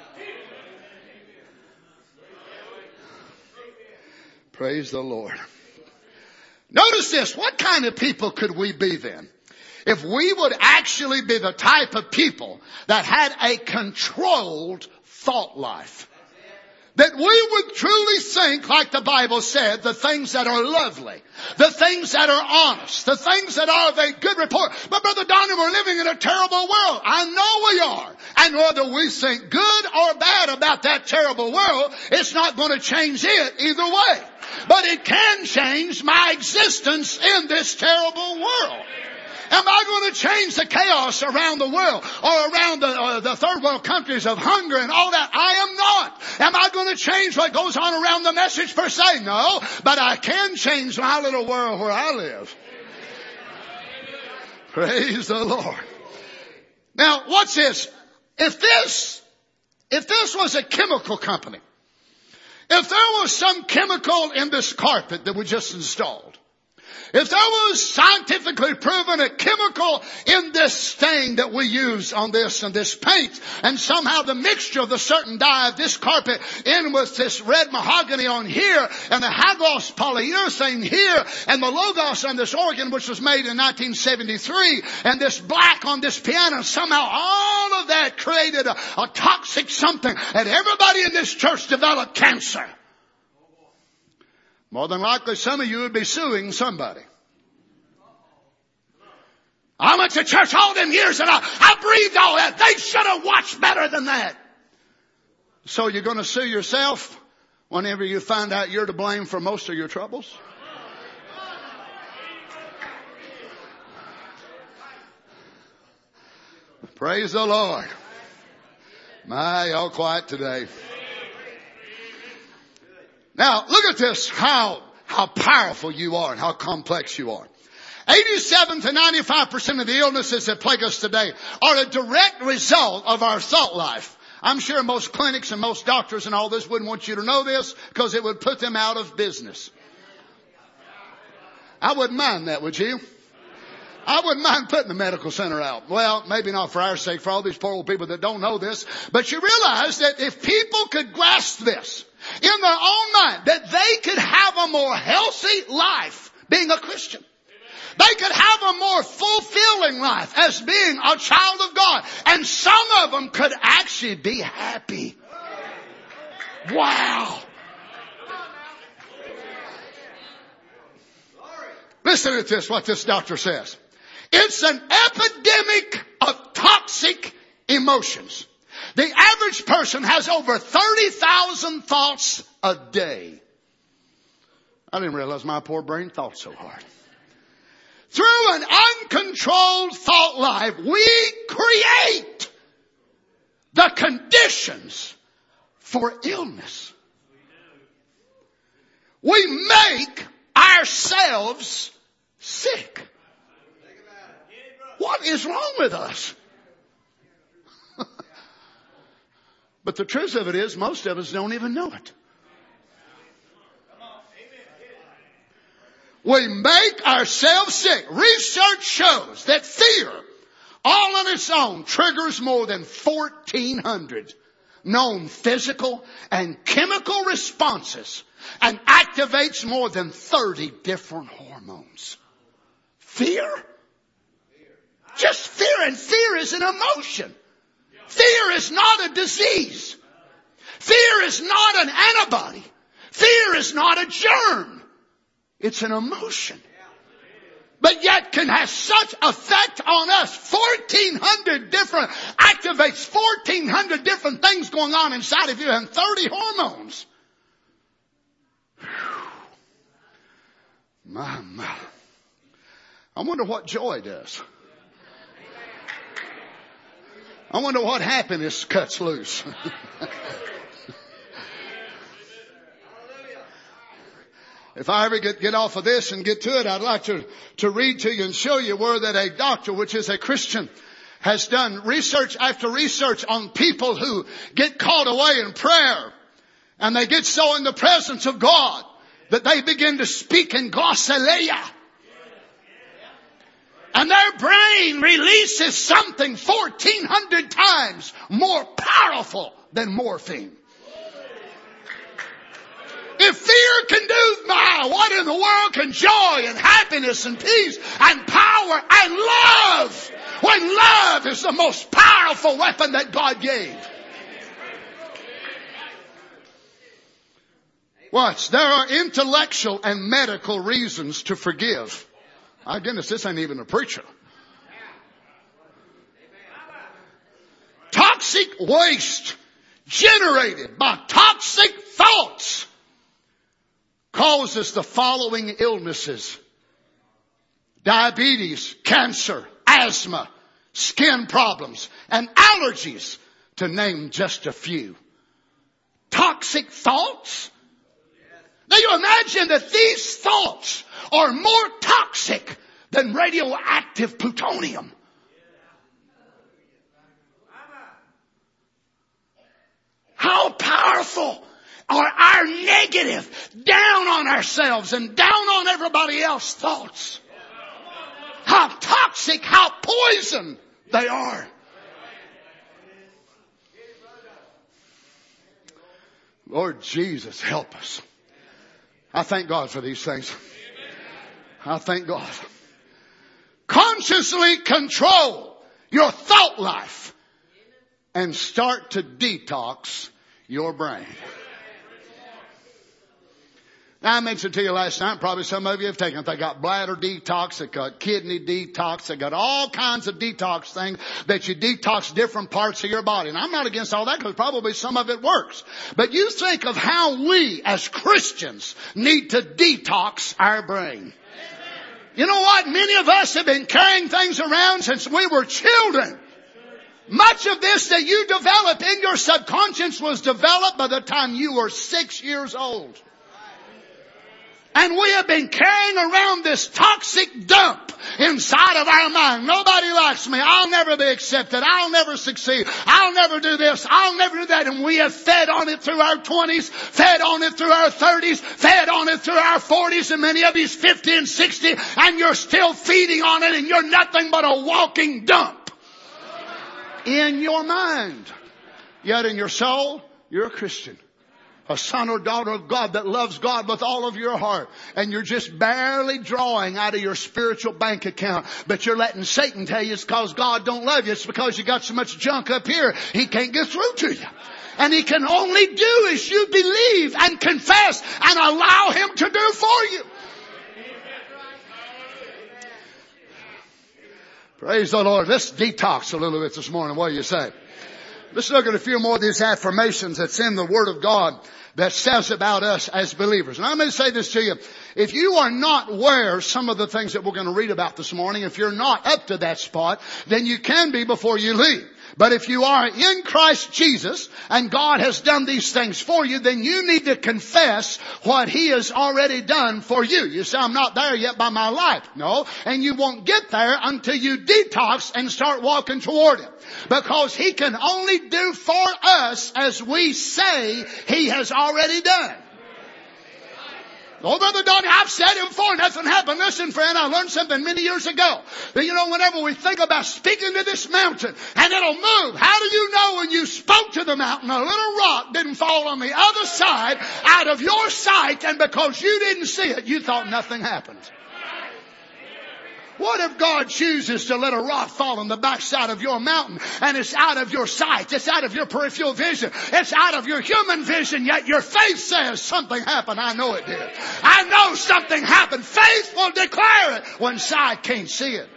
Praise the Lord. Notice this. What kind of people could we be then? If we would actually be the type of people that had a controlled thought life. That we would truly think, like the Bible said, the things that are lovely, the things that are honest, the things that are of a good report. But Brother Donnie, we're living in a terrible world. I know we are. And whether we think good or bad about that terrible world, it's not going to change it either way. But it can change my existence in this terrible world. Am I going to change the chaos around the world or around the, uh, the third world countries of hunger and all that? I am not. Am I going to change what goes on around the message per se? No. But I can change my little world where I live. Praise the Lord. Now, what's this? If this, if this was a chemical company, if there was some chemical in this carpet that we just installed, if there was scientifically proven a chemical in this stain that we use on this and this paint, and somehow the mixture of the certain dye of this carpet in with this red mahogany on here, and the Hagos polyurethane here, and the Logos on this organ which was made in nineteen seventy-three, and this black on this piano, somehow all of that created a, a toxic something, and everybody in this church developed cancer. More than likely, some of you would be suing somebody. I went to church all them years and I, I breathed all that. They should have watched better than that. So you're going to sue yourself whenever you find out you're to blame for most of your troubles? Praise the Lord. My, y'all quiet today. Now, look at this, how, how powerful you are and how complex you are. eighty-seven to ninety-five percent of the illnesses that plague us today are a direct result of our thought life. I'm sure most clinics and most doctors and all this wouldn't want you to know this because it would put them out of business. I wouldn't mind that, would you? I wouldn't mind putting the medical center out. Well, maybe not for our sake, for all these poor old people that don't know this. But you realize that if people could grasp this in their own mind, that they could have a more healthy life being a Christian. They could have a more fulfilling life as being a child of God. And some of them could actually be happy. Wow. Listen to this, what this doctor says. It's an epidemic of toxic emotions. The average person has over thirty thousand thoughts a day. I didn't realize my poor brain thought so hard. Through an uncontrolled thought life, we create the conditions for illness. We make ourselves sick. What is wrong with us? But the truth of it is, most of us don't even know it. We make ourselves sick. Research shows that fear, all on its own, triggers more than fourteen hundred known physical and chemical responses and activates more than thirty different hormones. Fear? Just fear, and fear is an emotion. Fear is not a disease. Fear is not an antibody. Fear is not a germ. It's an emotion. But yet can have such effect on us. fourteen hundred different, activates fourteen hundred different things going on inside of you and thirty hormones. Whew. My, my. I wonder what joy does. I wonder what happiness cuts loose. If I ever get, get off of this and get to it, I'd like to, to read to you and show you where that a doctor, which is a Christian, has done research after research on people who get caught away in prayer. And they get so in the presence of God that they begin to speak in glossolalia. And their brain releases something fourteen hundred times more powerful than morphine. If fear can do my, what in the world can joy and happiness and peace and power and love? When love is the most powerful weapon that God gave. Watch, there are intellectual and medical reasons to forgive. My goodness, this ain't even a preacher. Toxic waste generated by toxic thoughts causes the following illnesses: diabetes, cancer, asthma, skin problems, and allergies, to name just a few. Toxic thoughts? Now you imagine that these thoughts are more toxic than radioactive plutonium. How powerful are our negative, down on ourselves and down on everybody else thoughts? How toxic, how poison they are. Lord Jesus, help us. I thank God for these things. I thank God. Consciously control your thought life and start to detox your brain. Now, I mentioned to you last night, probably some of you have taken it. They got bladder detox, they got kidney detox, they got all kinds of detox things that you detox different parts of your body. And I'm not against all that because probably some of it works. But you think of how we as Christians need to detox our brain. You know what? Many of us have been carrying things around since we were children. Much of this that you developed in your subconscious was developed by the time you were six years old. And we have been carrying around this toxic dump inside of our mind. Nobody likes me. I'll never be accepted. I'll never succeed. I'll never do this. I'll never do that. And we have fed on it through our twenties, fed on it through our thirties, fed on it through our forties, and many of you's fifty and sixty, and you're still feeding on it, and you're nothing but a walking dump in your mind. Yet in your soul, you're a Christian. A son or daughter of God that loves God with all of your heart. And you're just barely drawing out of your spiritual bank account. But you're letting Satan tell you it's because God don't love you. It's because you got so much junk up here, he can't get through to you. And he can only do as you believe and confess and allow him to do for you. Praise the Lord. Let's detox a little bit this morning. What do you say? Let's look at a few more of these affirmations that's in the Word of God that says about us as believers. And I'm going to say this to you. If you are not aware of some of the things that we're going to read about this morning, if you're not up to that spot, then you can be before you leave. But if you are in Christ Jesus and God has done these things for you, then you need to confess what He has already done for you. You say, I'm not there yet by my life. No, and you won't get there until you detox and start walking toward Him. Because He can only do for us as we say He has already done. Oh, Brother Donnie, I've said him before, nothing happened. Listen, friend, I learned something many years ago. That, you know, whenever we think about speaking to this mountain, and it'll move, how do you know when you spoke to the mountain, a little rock didn't fall on the other side out of your sight, and because you didn't see it, you thought nothing happened? What if God chooses to let a rock fall on the backside of your mountain and it's out of your sight, it's out of your peripheral vision, it's out of your human vision, yet your faith says something happened. I know it did. I know something happened. Faith will declare it when sight can't see it.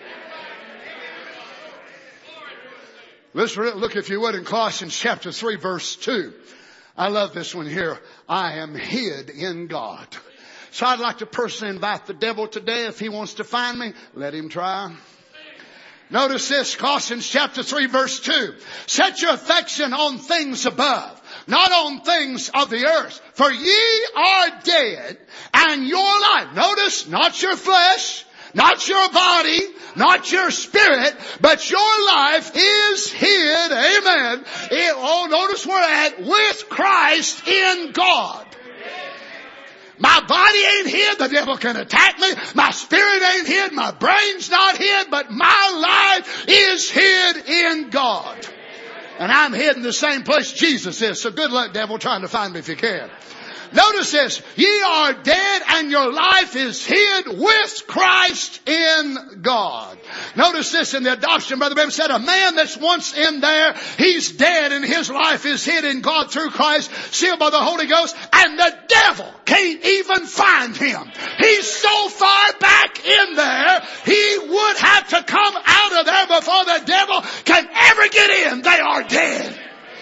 Let's look, if you would, in Colossians chapter three, verse two. I love this one here. I am hid in God. So I'd like to personally invite the devil today, if he wants to find me, let him try. Notice this, Colossians chapter three, verse two. Set your affection on things above, not on things of the earth. For ye are dead, and your life, notice, not your flesh, not your body, not your spirit, but your life is hid, amen. It, oh, notice we're at, with Christ in God. My body ain't hid. The devil can attack me. My spirit ain't hid. My brain's not hid. But my life is hid in God. And I'm hid in the same place Jesus is. So good luck, devil, trying to find me if you can. Notice this. Ye are dead and your life is hid with Christ in God. Notice this in the adoption. Brother Branham said a man that's once in there, he's dead and his life is hid in God through Christ, sealed by the Holy Ghost, and the devil can't even find him. He's so far back in there, he would have to come out of there before the devil can ever get in. They are dead.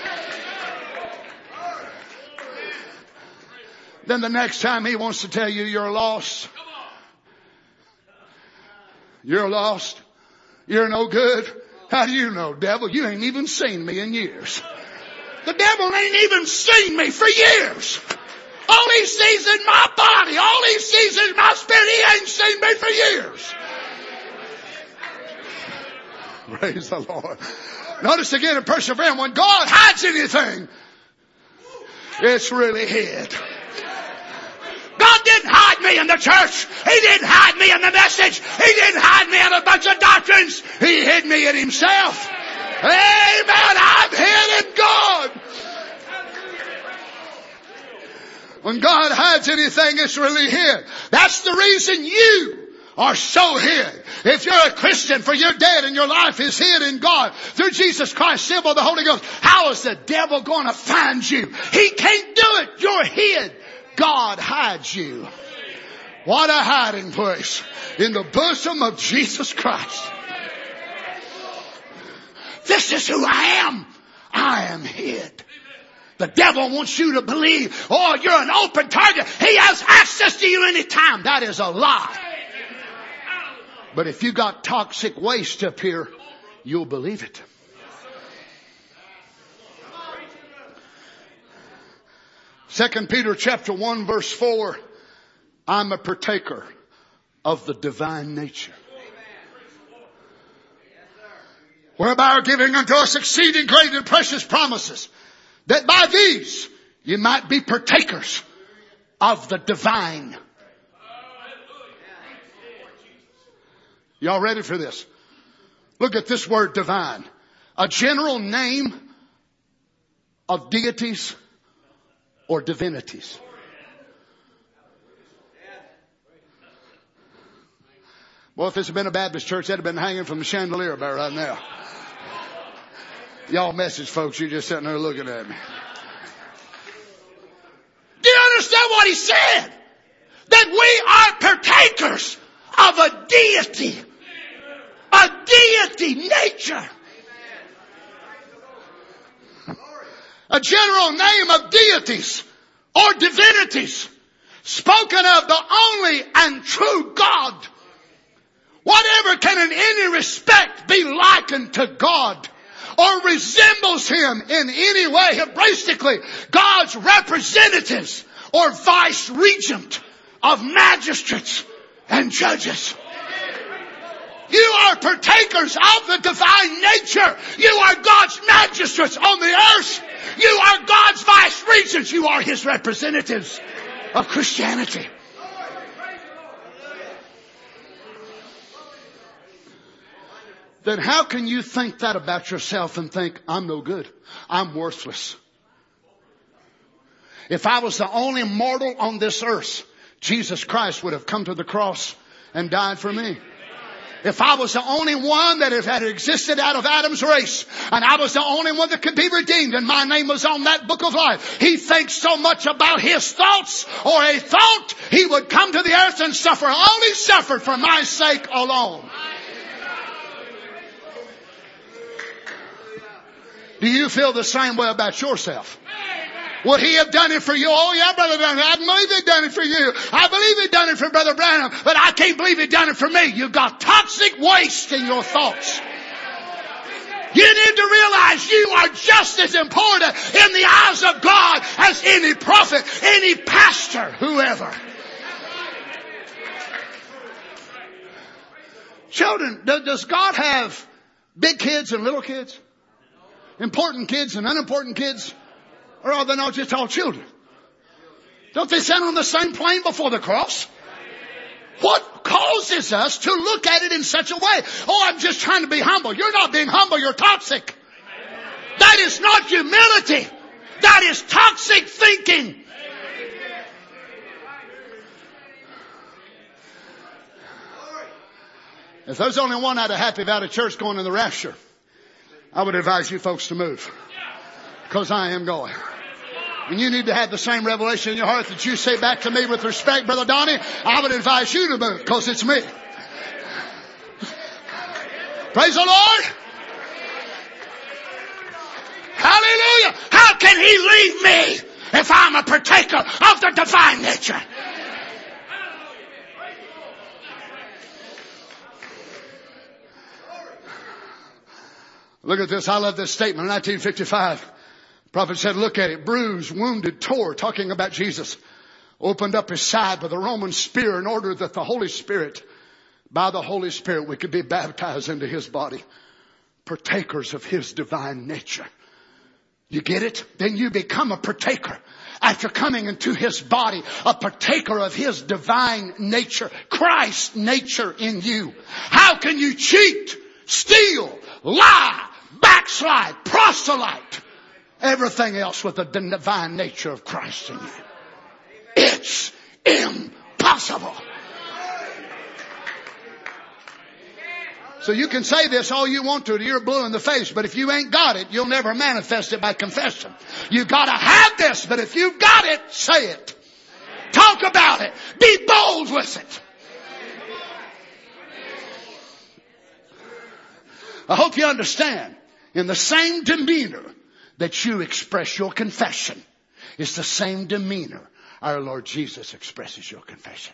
Then the next time he wants to tell you you're lost. You're lost. You're no good. How do you know, devil? You ain't even seen me in years. The devil ain't even seen me for years. All he sees is my body. All he sees is my spirit. He ain't seen me for years. Praise the Lord. Notice again in Perseverance, when God hides anything, it's really hid. God didn't hide me in the church. He didn't hide me in the message. He didn't hide me in a bunch of doctrines. He hid me in himself. Amen. I'm hid in God. When God hides anything, it's really hid. That's the reason you are so hid. If you're a Christian, for you're dead and your life is hid in God through Jesus Christ, sealed by the Holy Ghost, how is the devil going to find you? He can't do it. You're hid. God hides you. What a hiding place. In the bosom of Jesus Christ. This is who I am. I am hid. The devil wants you to believe, oh, you're an open target. He has access to you anytime. That is a lie. But if you got toxic waste up here, you'll believe it. Second Peter chapter one verse four. I'm a partaker of the divine nature, whereby are giving unto us exceeding great and precious promises, that by these you might be partakers of the divine. Y'all ready for this? Look at this word divine. A general name of deities or divinities. Well, if this had been a Baptist church, that'd have been hanging from the chandelier about right now. Y'all message folks, you're just sitting there looking at me. Do you understand what he said? That we are partakers of a deity. A deity nature. A general name of deities or divinities, spoken of the only and true God. Whatever can in any respect be likened to God or resembles him in any way, Hebraistically, God's representatives or vice regent of magistrates and judges. You are partakers of the divine nature. You are God's magistrates on the earth. You are God's vice regents. You are his representatives of Christianity. then how can you think that about yourself and think, I'm no good. I'm worthless. If I was the only mortal on this earth, Jesus Christ would have come to the cross and died for me. If I was the only one that had existed out of Adam's race, and I was the only one that could be redeemed, and my name was on that book of life, he thinks so much about his thoughts, or a thought, he would come to the earth and suffer. Only suffered for my sake alone. Do you feel the same way about yourself? Would he have done it for you? Oh yeah, Brother Branham. I believe he done it for you. I believe he done it for Brother Branham. But I can't believe he done it for me. You've got toxic waste in your thoughts. You need to realize you are just as important in the eyes of God as any prophet, any pastor, whoever. Children, does God have big kids and little kids? Important kids and unimportant kids? Or are they not just all children? Don't they stand on the same plane before the cross? What causes us to look at it in such a way? Oh, I'm just trying to be humble. You're not being humble. You're toxic. That is not humility. That is toxic thinking. If there's only one out of Happy Valley Church going to the rapture, I would advise you folks to move. Because I am going. And you need to have the same revelation in your heart that you say back to me with respect, Brother Donnie. I would advise you to move because it's me. Praise the Lord. Hallelujah. How can he leave me if I'm a partaker of the divine nature? Look at this. I love this statement in nineteen fifty-five. The prophet said, look at it. Bruised, wounded, tore, talking about Jesus. Opened up his side with a Roman spear in order that the Holy Spirit, by the Holy Spirit, we could be baptized into his body. Partakers of his divine nature. You get it? Then you become a partaker. After coming into his body, a partaker of his divine nature. Christ's nature in you. How can you cheat, steal, lie, backslide, proselyte? Everything else with the divine nature of Christ in you. It's impossible. So you can say this all you want to, you're blue in the face, but if you ain't got it, you'll never manifest it by confession. You gotta have this, but if you've got it, say it. Talk about it. Be bold with it. I hope you understand, in the same demeanor that you express your confession is the same demeanor our Lord Jesus expresses your confession.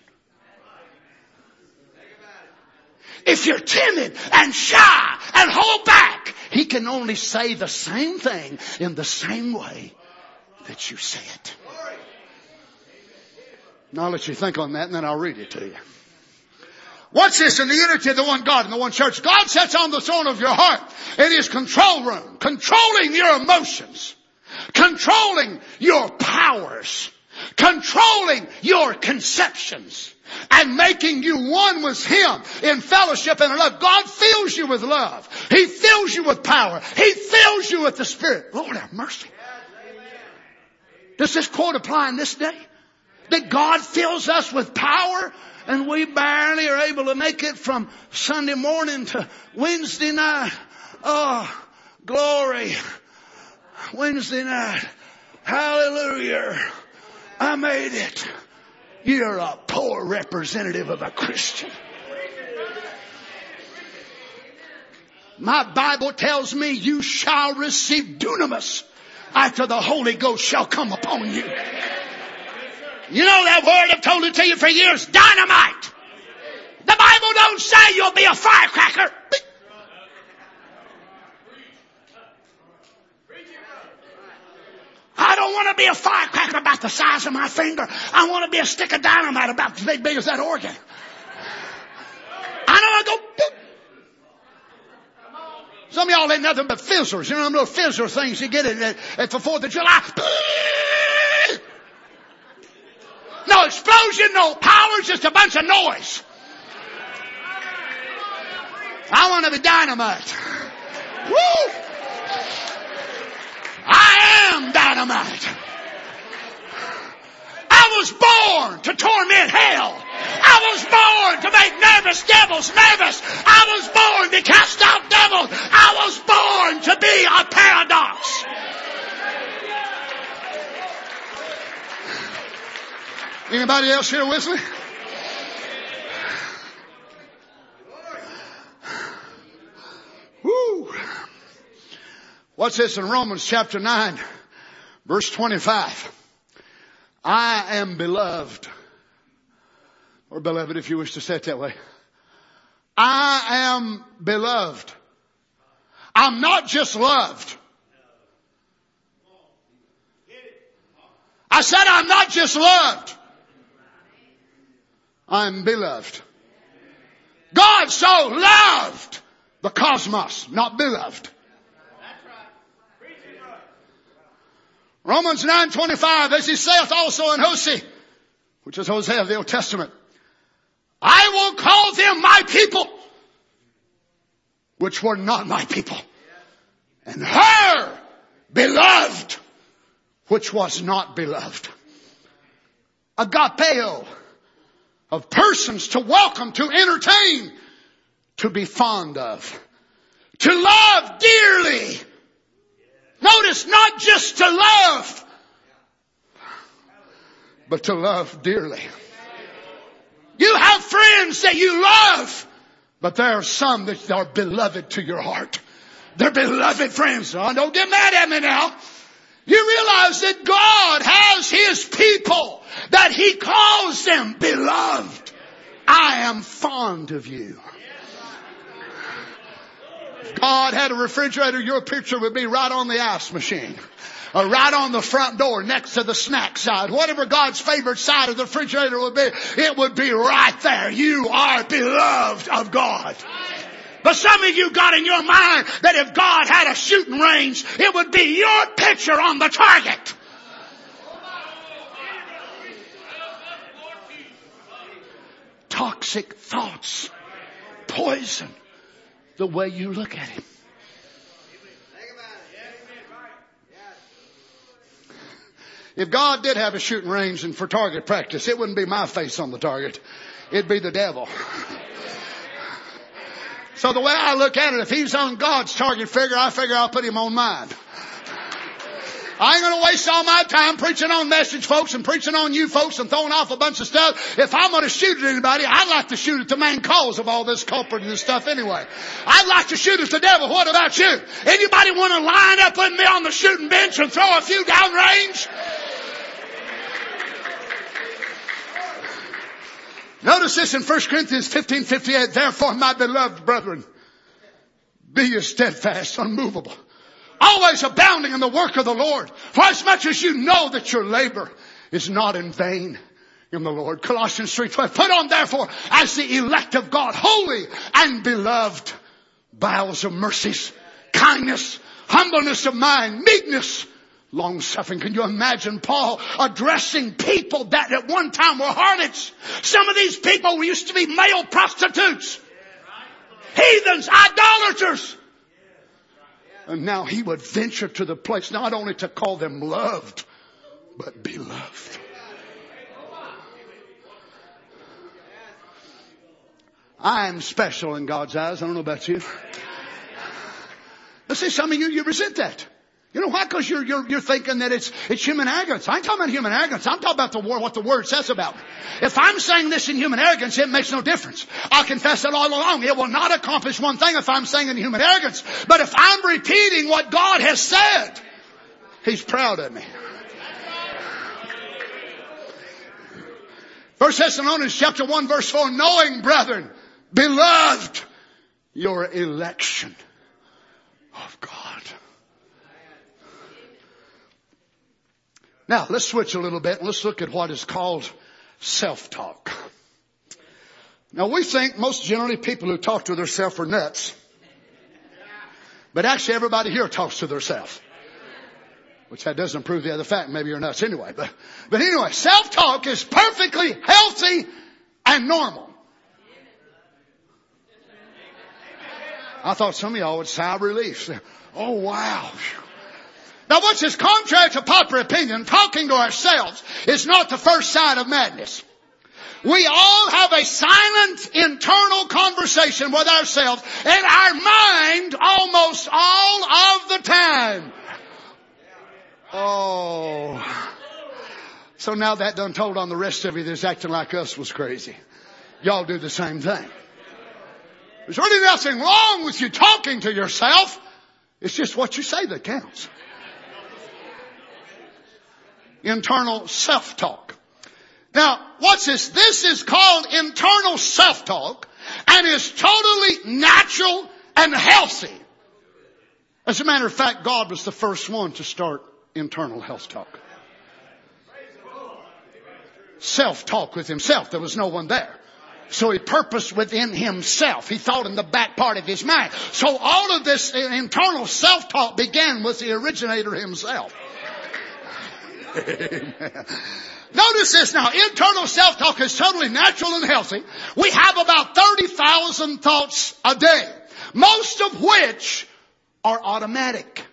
If you're timid and shy and hold back, he can only say the same thing in the same way that you say it. Now I'll let you think on that and then I'll read it to you. What's this? In the unity of the one God and the one church. God sits on the throne of your heart in his control room, controlling your emotions, controlling your powers, controlling your conceptions, and making you one with him in fellowship and in love. God fills you with love. He fills you with power. He fills you with the Spirit. Lord have mercy. Does this quote apply in this day? That God fills us with power and we barely are able to make it from Sunday morning to Wednesday night. Oh, glory. Wednesday night. Hallelujah. I made it. You're a poor representative of a Christian. My Bible tells me you shall receive dunamis after the Holy Ghost shall come upon you. You know that word I've told it to you for years. Dynamite. The Bible don't say you'll be a firecracker. I don't want to be a firecracker about the size of my finger. I want to be a stick of dynamite about as big as that organ. I know I go. Boop. Some of y'all ain't nothing but fizzlers. You know them little fizzler things you get at, at the fourth of July. No explosion, no power, just a bunch of noise. I want to be dynamite. Woo! I am dynamite. I was born to torment hell. I was born to make nervous devils nervous. I was born to cast out devils. I was born to be a paradox. Anybody else here with me? Woo! What's this in Romans chapter nine, verse twenty-five? I am beloved. Or beloved, if you wish to say it that way. I am beloved. I'm not just loved. I said I'm not just loved. I'm beloved. God so loved the cosmos, not beloved. Romans nine twenty-five, as he saith also in Hosea, which is Hosea of the Old Testament, I will call them my people, which were not my people, and her beloved, which was not beloved. Agapeo, of persons to welcome, to entertain, to be fond of, to love dearly. Notice, not just to love, but to love dearly. You have friends that you love, but there are some that are beloved to your heart. They're beloved friends. Oh, don't get mad at me now. You realize that God has His people, that He calls them beloved. I am fond of you. If God had a refrigerator, your picture would be right on the ice machine. Or right on the front door next to the snack side. Whatever God's favorite side of the refrigerator would be, it would be right there. You are beloved of God. But some of you got in your mind that if God had a shooting range, it would be your picture on the target. Toxic thoughts poison the way you look at Him. If God did have a shooting range and for target practice, it wouldn't be my face on the target. It'd be the devil. So the way I look at it, if He's on God's target figure, I figure I'll put Him on mine. I ain't going to waste all my time preaching on message folks and preaching on you folks and throwing off a bunch of stuff. If I'm going to shoot at anybody, I'd like to shoot at the main cause of all this culprit and this stuff anyway. I'd like to shoot at the devil. What about you? Anybody want to line up with me on the shooting bench and throw a few downrange? Notice this in First Corinthians fifteen fifty-eight. Therefore, my beloved brethren, be ye steadfast, unmovable, always abounding in the work of the Lord. For as much as you know that your labor is not in vain in the Lord. Colossians three twelve. Put on therefore as the elect of God, holy and beloved, bowels of mercies, kindness, humbleness of mind, meekness, long suffering. Can you imagine Paul addressing people that at one time were harlots? Some of these people used to be male prostitutes, heathens, idolaters. And now he would venture to the place not only to call them loved, but beloved. I am special in God's eyes. I don't know about you. But see, some of you, you resent that. You know why? Because you're, you're, you're thinking that it's, it's human arrogance. I ain't talking about human arrogance. I'm talking about the word, what the Word says about me. If I'm saying this in human arrogance, it makes no difference. I'll confess it all along. It will not accomplish one thing if I'm saying in human arrogance. But if I'm repeating what God has said, He's proud of me. First Thessalonians chapter one verse four, knowing, brethren, beloved, your election of God. Now, let's switch a little bit and let's look at what is called self-talk. Now, we think most generally people who talk to themselves are nuts. But actually, everybody here talks to themselves. Which that doesn't prove the other fact. Maybe you're nuts anyway. But, but anyway, self-talk is perfectly healthy and normal. I thought some of y'all would sigh relief. Oh, wow. Now watch this. Contrary to popular opinion, talking to ourselves is not the first sign of madness. We all have a silent internal conversation with ourselves in our mind almost all of the time. Oh. So now that done told on the rest of you that's acting like us was crazy. Y'all do the same thing. There's really nothing wrong with you talking to yourself. It's just what you say that counts. Internal self-talk. Now, what's this? This is called internal self-talk and is totally natural and healthy. As a matter of fact, God was the first one to start internal health talk. Self-talk with himself. There was no one there. So he purposed within himself. He thought in the back part of his mind. So all of this internal self-talk began with the originator himself. Amen. Notice this now. Internal self-talk is totally natural and healthy. We have about thirty thousand thoughts a day, most of which are automatic.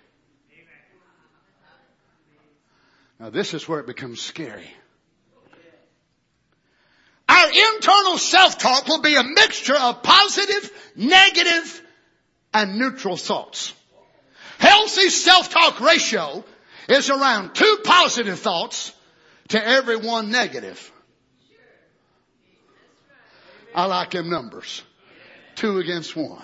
Now this is where it becomes scary. Our internal self-talk will be a mixture of positive, negative, and neutral thoughts. Healthy self-talk ratio is around two positive thoughts to every one negative. I like them numbers. Two against one.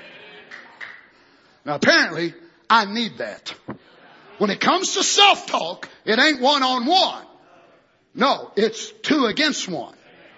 Now apparently, I need that. When it comes to self-talk, it ain't one on one. No, it's two against one.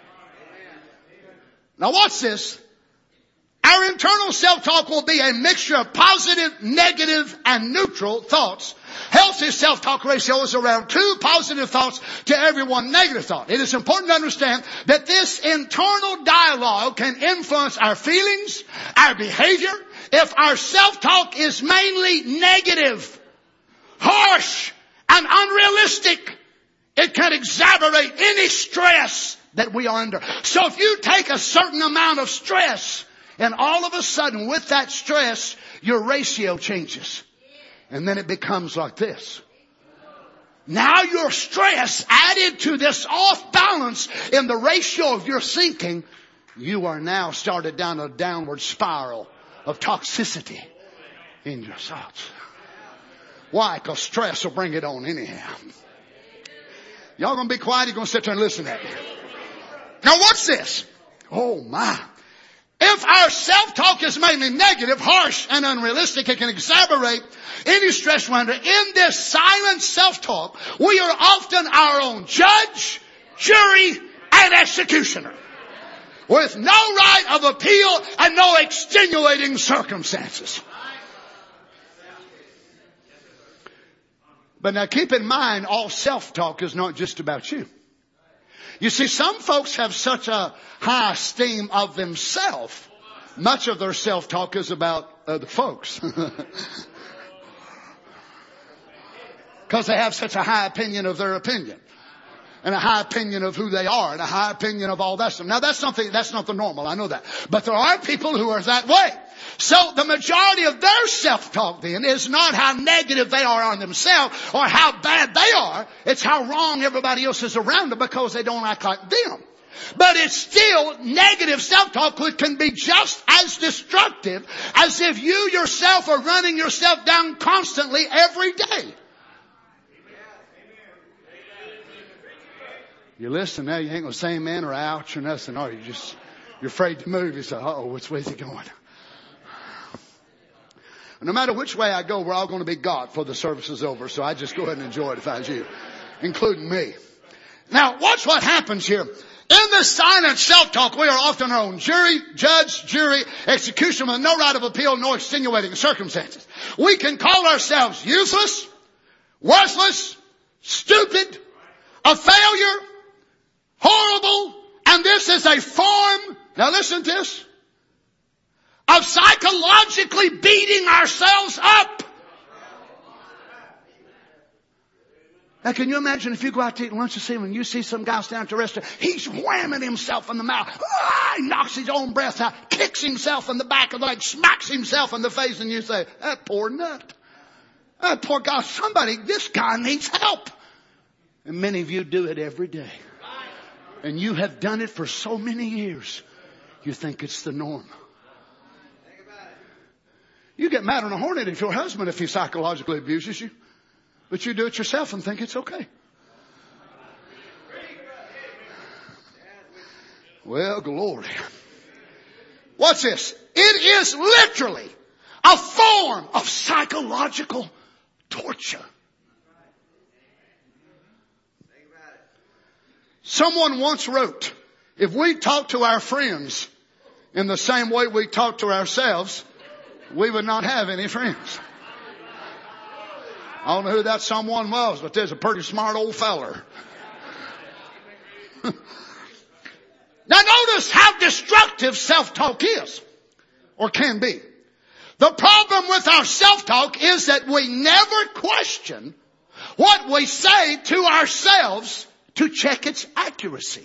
Now watch this. Our internal self-talk will be a mixture of positive, negative, and neutral thoughts. Healthy self-talk ratio is around two positive thoughts to every one negative thought. It is important to understand that this internal dialogue can influence our feelings, our behavior. If our self-talk is mainly negative, harsh, and unrealistic, it can exacerbate any stress that we are under. So if you take a certain amount of stress, and all of a sudden with that stress, your ratio changes. And then it becomes like this. Now your stress added to this off balance in the ratio of your thinking, you are now started down a downward spiral of toxicity in your thoughts. Why? Because stress will bring it on anyhow. Y'all gonna be quiet? You're gonna sit there and listen at me. Now what's this? Oh my. If our self-talk is mainly negative, harsh, and unrealistic, it can exacerbate any stress we're under. In this silent self-talk, we are often our own judge, jury, and executioner, with no right of appeal and no extenuating circumstances. But now keep in mind, all self-talk is not just about you. You see, some folks have such a high esteem of themselves. Much of their self-talk is about other folks. Because they have such a high opinion of their opinion. And a high opinion of who they are. And a high opinion of all that stuff. Now that's something, that's not the normal. I know that. But there are people who are that way. So the majority of their self-talk then is not how negative they are on themselves or how bad they are. It's how wrong everybody else is around them because they don't act like them. But it's still negative self-talk which can be just as destructive as if you yourself are running yourself down constantly every day. You listen now, you ain't going to say amen or ouch or nothing, are you? Just, you're afraid to move. You say, uh-oh, which way is he going? No matter which way I go, we're all going to be God before the service is over. So I just go ahead and enjoy it if I was you, including me. Now, watch what happens here. In this silent self-talk, we are often our own jury, judge, jury, executioner with no right of appeal, no extenuating circumstances. We can call ourselves useless, worthless, stupid, a failure, horrible, and this is a form, now listen to this, of psychologically beating ourselves up. Now, can you imagine if you go out to eat lunch and see him and you see some guy standing at the restaurant, he's whamming himself in the mouth. Ah, he knocks his own breath out, kicks himself in the back of the leg, smacks himself in the face, and you say, that poor nut. That poor guy, somebody, this guy needs help. And many of you do it every day. And you have done it for so many years. You think it's the norm. You get mad on a hornet at your husband if he psychologically abuses you. But you do it yourself and think it's okay. Well, glory. What's this? It is literally a form of psychological torture. Someone once wrote, if we talk to our friends in the same way we talk to ourselves, we would not have any friends. I don't know who that someone was, but there's a pretty smart old feller. Now notice how destructive self-talk is, or can be. The problem with our self-talk is that we never question what we say to ourselves to check its accuracy.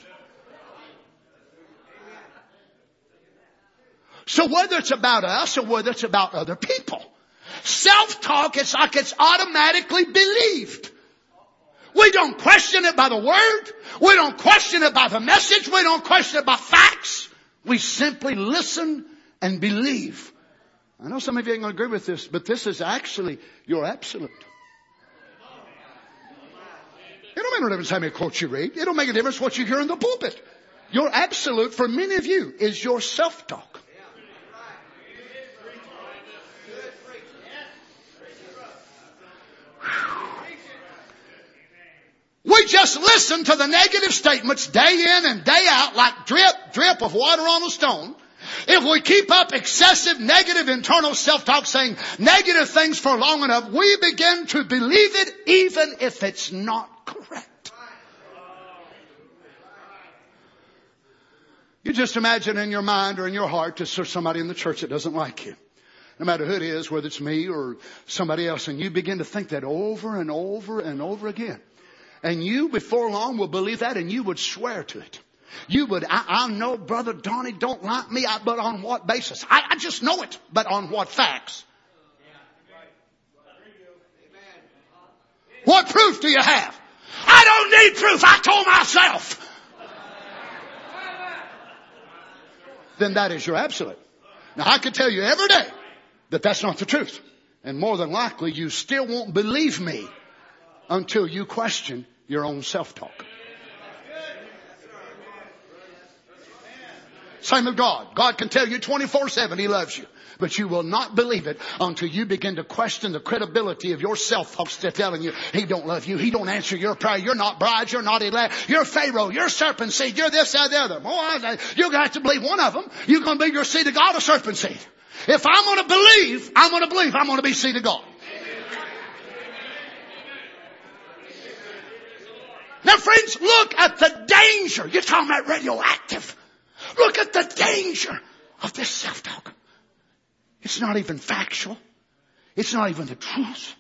So whether it's about us or whether it's about other people, self-talk, it's like it's automatically believed. We don't question it by the word. We don't question it by the message. We don't question it by facts. We simply listen and believe. I know some of you ain't going to agree with this, but this is actually your absolute. It don't make no difference how many quotes you read. It don't make a difference what you hear in the pulpit. Your absolute, for many of you, is your self-talk. We just listen to the negative statements day in and day out like drip, drip of water on a stone. If we keep up excessive negative internal self-talk saying negative things for long enough, we begin to believe it even if it's not correct. You just imagine in your mind or in your heart there's somebody in the church that doesn't like you. No matter who it is, whether it's me or somebody else, and you begin to think that over and over and over again. And you, before long, will believe that, and you would swear to it. You would, I, I know Brother Donnie don't like me, I, but on what basis? I, I just know it, but on what facts? What proof do you have? I don't need proof, I told myself. Then that is your absolute. Now I could tell you every day that that's not the truth. And more than likely, you still won't believe me until you question your own self-talk. Same with God. God can tell you twenty-four seven He loves you. But you will not believe it until you begin to question the credibility of your self-talk telling you He don't love you. He don't answer your prayer. You're not bride. You're not elect. You're Pharaoh. You're serpent seed. You're this, that, the other. Boy, you're going to have to believe one of them. You're going to be your seed of God or serpent seed. If I'm going to believe, I'm going to believe I'm going to be seed of God. Now friends, look at the danger. You're talking about radioactive. Look at the danger of this self-talk. It's not even factual. It's not even the truth.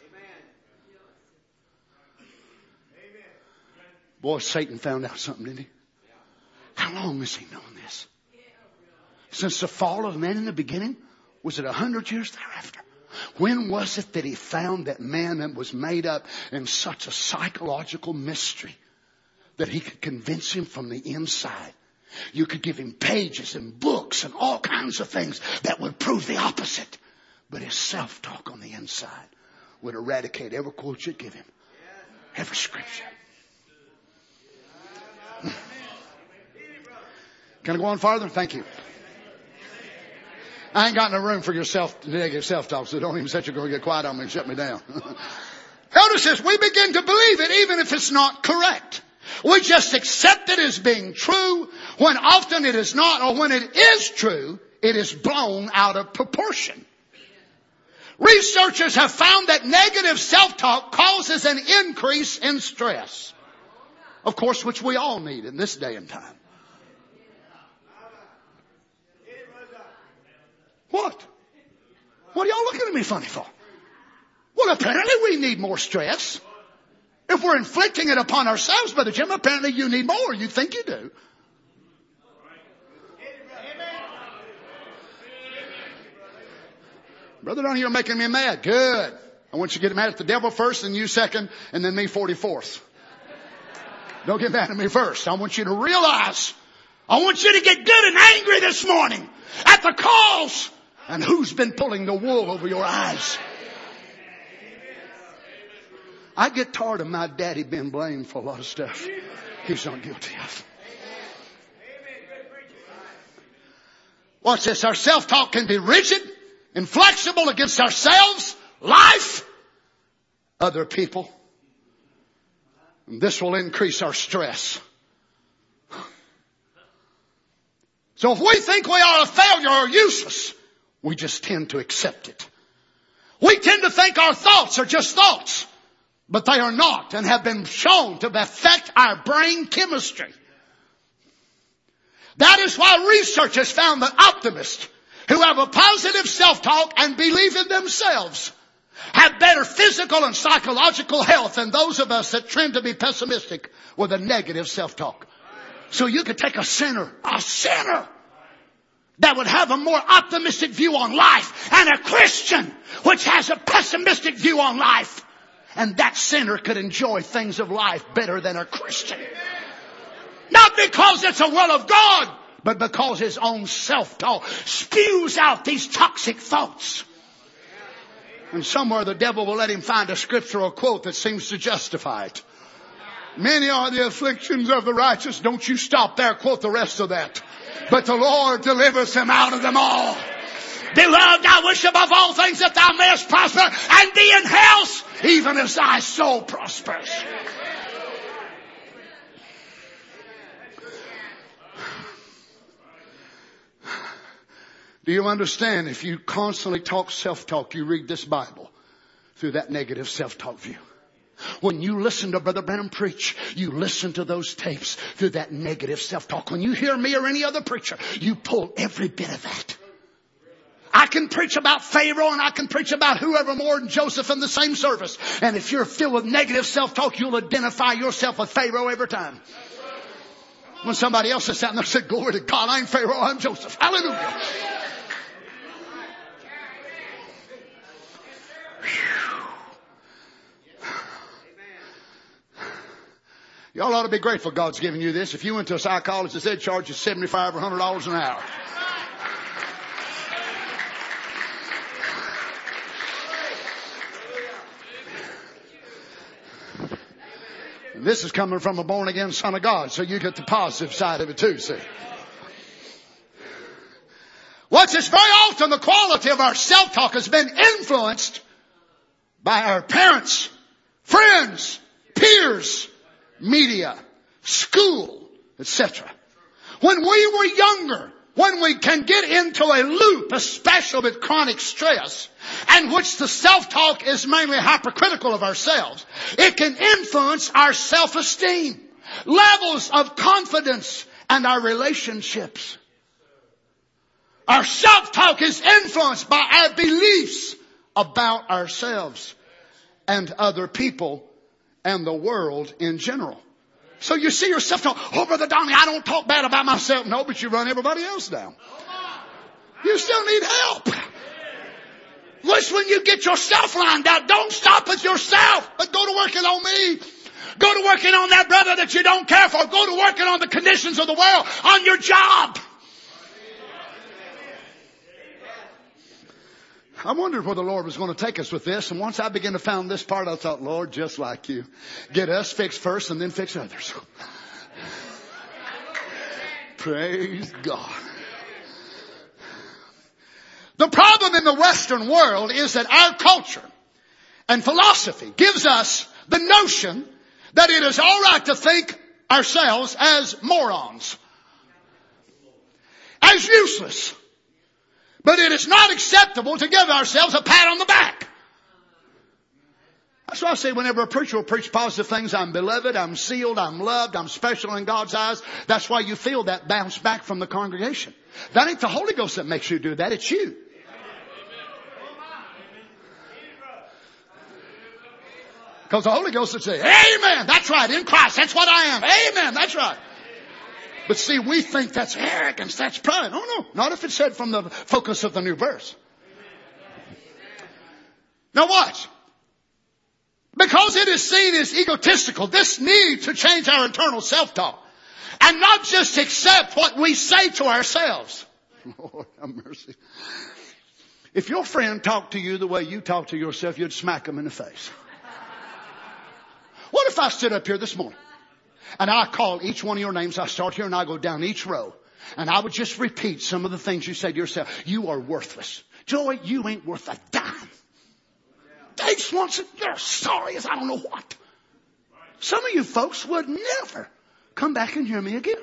Boy, Satan found out something, didn't he? How long has he known this? Since the fall of man in the beginning? Was it a hundred years thereafter? When was it that he found that man was made up in such a psychological mystery that he could convince him from the inside? You could give him pages and books and all kinds of things that would prove the opposite. But his self-talk on the inside would eradicate every quote you'd give him. Every scripture. Can I go on farther? Thank you. I ain't got no room for your self, negative self-talk, so don't even say you're going to get quiet on me and shut me down. Notice this, we begin to believe it even if it's not correct. We just accept it as being true when often it is not, or when it is true, it is blown out of proportion. Researchers have found that negative self-talk causes an increase in stress. Of course, which we all need in this day and time. What? What are y'all looking at me funny for? Well, apparently we need more stress. If we're inflicting it upon ourselves, Brother Jim, apparently you need more. You think you do. Brother, down here making me mad. Good. I want you to get mad at the devil first, and you second, and then me forty-fourth. Don't get mad at me first. I want you to realize, I want you to get good and angry this morning at the cause and who's been pulling the wool over your eyes. I get tired of my daddy being blamed for a lot of stuff he's not guilty of. Watch this. Our self-talk can be rigid, inflexible against ourselves, life, other people. And this will increase our stress. So if we think we are a failure or useless, we just tend to accept it. We tend to think our thoughts are just thoughts, but they are not, and have been shown to affect our brain chemistry. That is why research has found that optimists who have a positive self-talk and believe in themselves have better physical and psychological health than those of us that trend to be pessimistic with a negative self-talk. So you could take a sinner, a sinner, that would have a more optimistic view on life, and a Christian which has a pessimistic view on life. And that sinner could enjoy things of life better than a Christian. Not because it's a will of God, but because his own self-talk spews out these toxic thoughts. And somewhere the devil will let him find a scriptural quote that seems to justify it. Many are the afflictions of the righteous. Don't you stop there. Quote the rest of that. But the Lord delivers him out of them all. Beloved, I wish above all things that thou mayest prosper and be in health, even as thy soul prospers. Do you understand? If you constantly talk self-talk, you read this Bible through that negative self-talk view. When you listen to Brother Branham preach, you listen to those tapes through that negative self-talk. When you hear me or any other preacher, you pull every bit of that. I can preach about Pharaoh and I can preach about whoever more than Joseph in the same service. And if you're filled with negative self-talk, you'll identify yourself with Pharaoh every time. When somebody else is sitting there and said, glory to God, I ain't Pharaoh, I'm Joseph. Hallelujah. Y'all ought to be grateful God's giving you this. If you went to a psychologist, they'd charge you seventy-five or one hundred dollars an hour. And this is coming from a born-again son of God, so you get the positive side of it too, see. Watch this. Very often the quality of our self-talk has been influenced by our parents, friends, peers, media, school, et cetera. When we were younger, when we can get into a loop, especially with chronic stress, and which the self-talk is mainly hypercritical of ourselves, it can influence our self-esteem, levels of confidence, and our relationships. Our self-talk is influenced by our beliefs about ourselves and other people and the world in general. So you see yourself talk, oh, Brother Donnie, I don't talk bad about myself. No, but you run everybody else down. You still need help. Wish when you get yourself lined out, don't stop with yourself, but go to working on me. Go to working on that brother that you don't care for. Go to working on the conditions of the world, on your job. I wondered where the Lord was going to take us with this. And once I began to find this part, I thought, Lord, just like you, get us fixed first and then fix others. Praise God. The problem in the Western world is that our culture and philosophy gives us the notion that it is all right to think ourselves as morons, as useless. But it is not acceptable to give ourselves a pat on the back. That's why I say whenever a preacher will preach positive things, I'm beloved, I'm sealed, I'm loved, I'm special in God's eyes. That's why you feel that bounce back from the congregation. That ain't the Holy Ghost that makes you do that. It's you. Because the Holy Ghost would say, amen, that's right, in Christ, that's what I am. Amen, that's right. But see, we think that's arrogance, that's pride. Oh no, not if it's said from the focus of the new verse. Now watch. Because it is seen as egotistical, this need to change our internal self-talk. And not just accept what we say to ourselves. Lord have mercy. If your friend talked to you the way you talk to yourself, you'd smack him in the face. What if I stood up here this morning and I call each one of your names, I start here and I go down each row, and I would just repeat some of the things you say to yourself. You are worthless. Joy, you ain't worth a dime. Dave Swanson, you're sorry as I don't know what. Some of you folks would never come back and hear me again.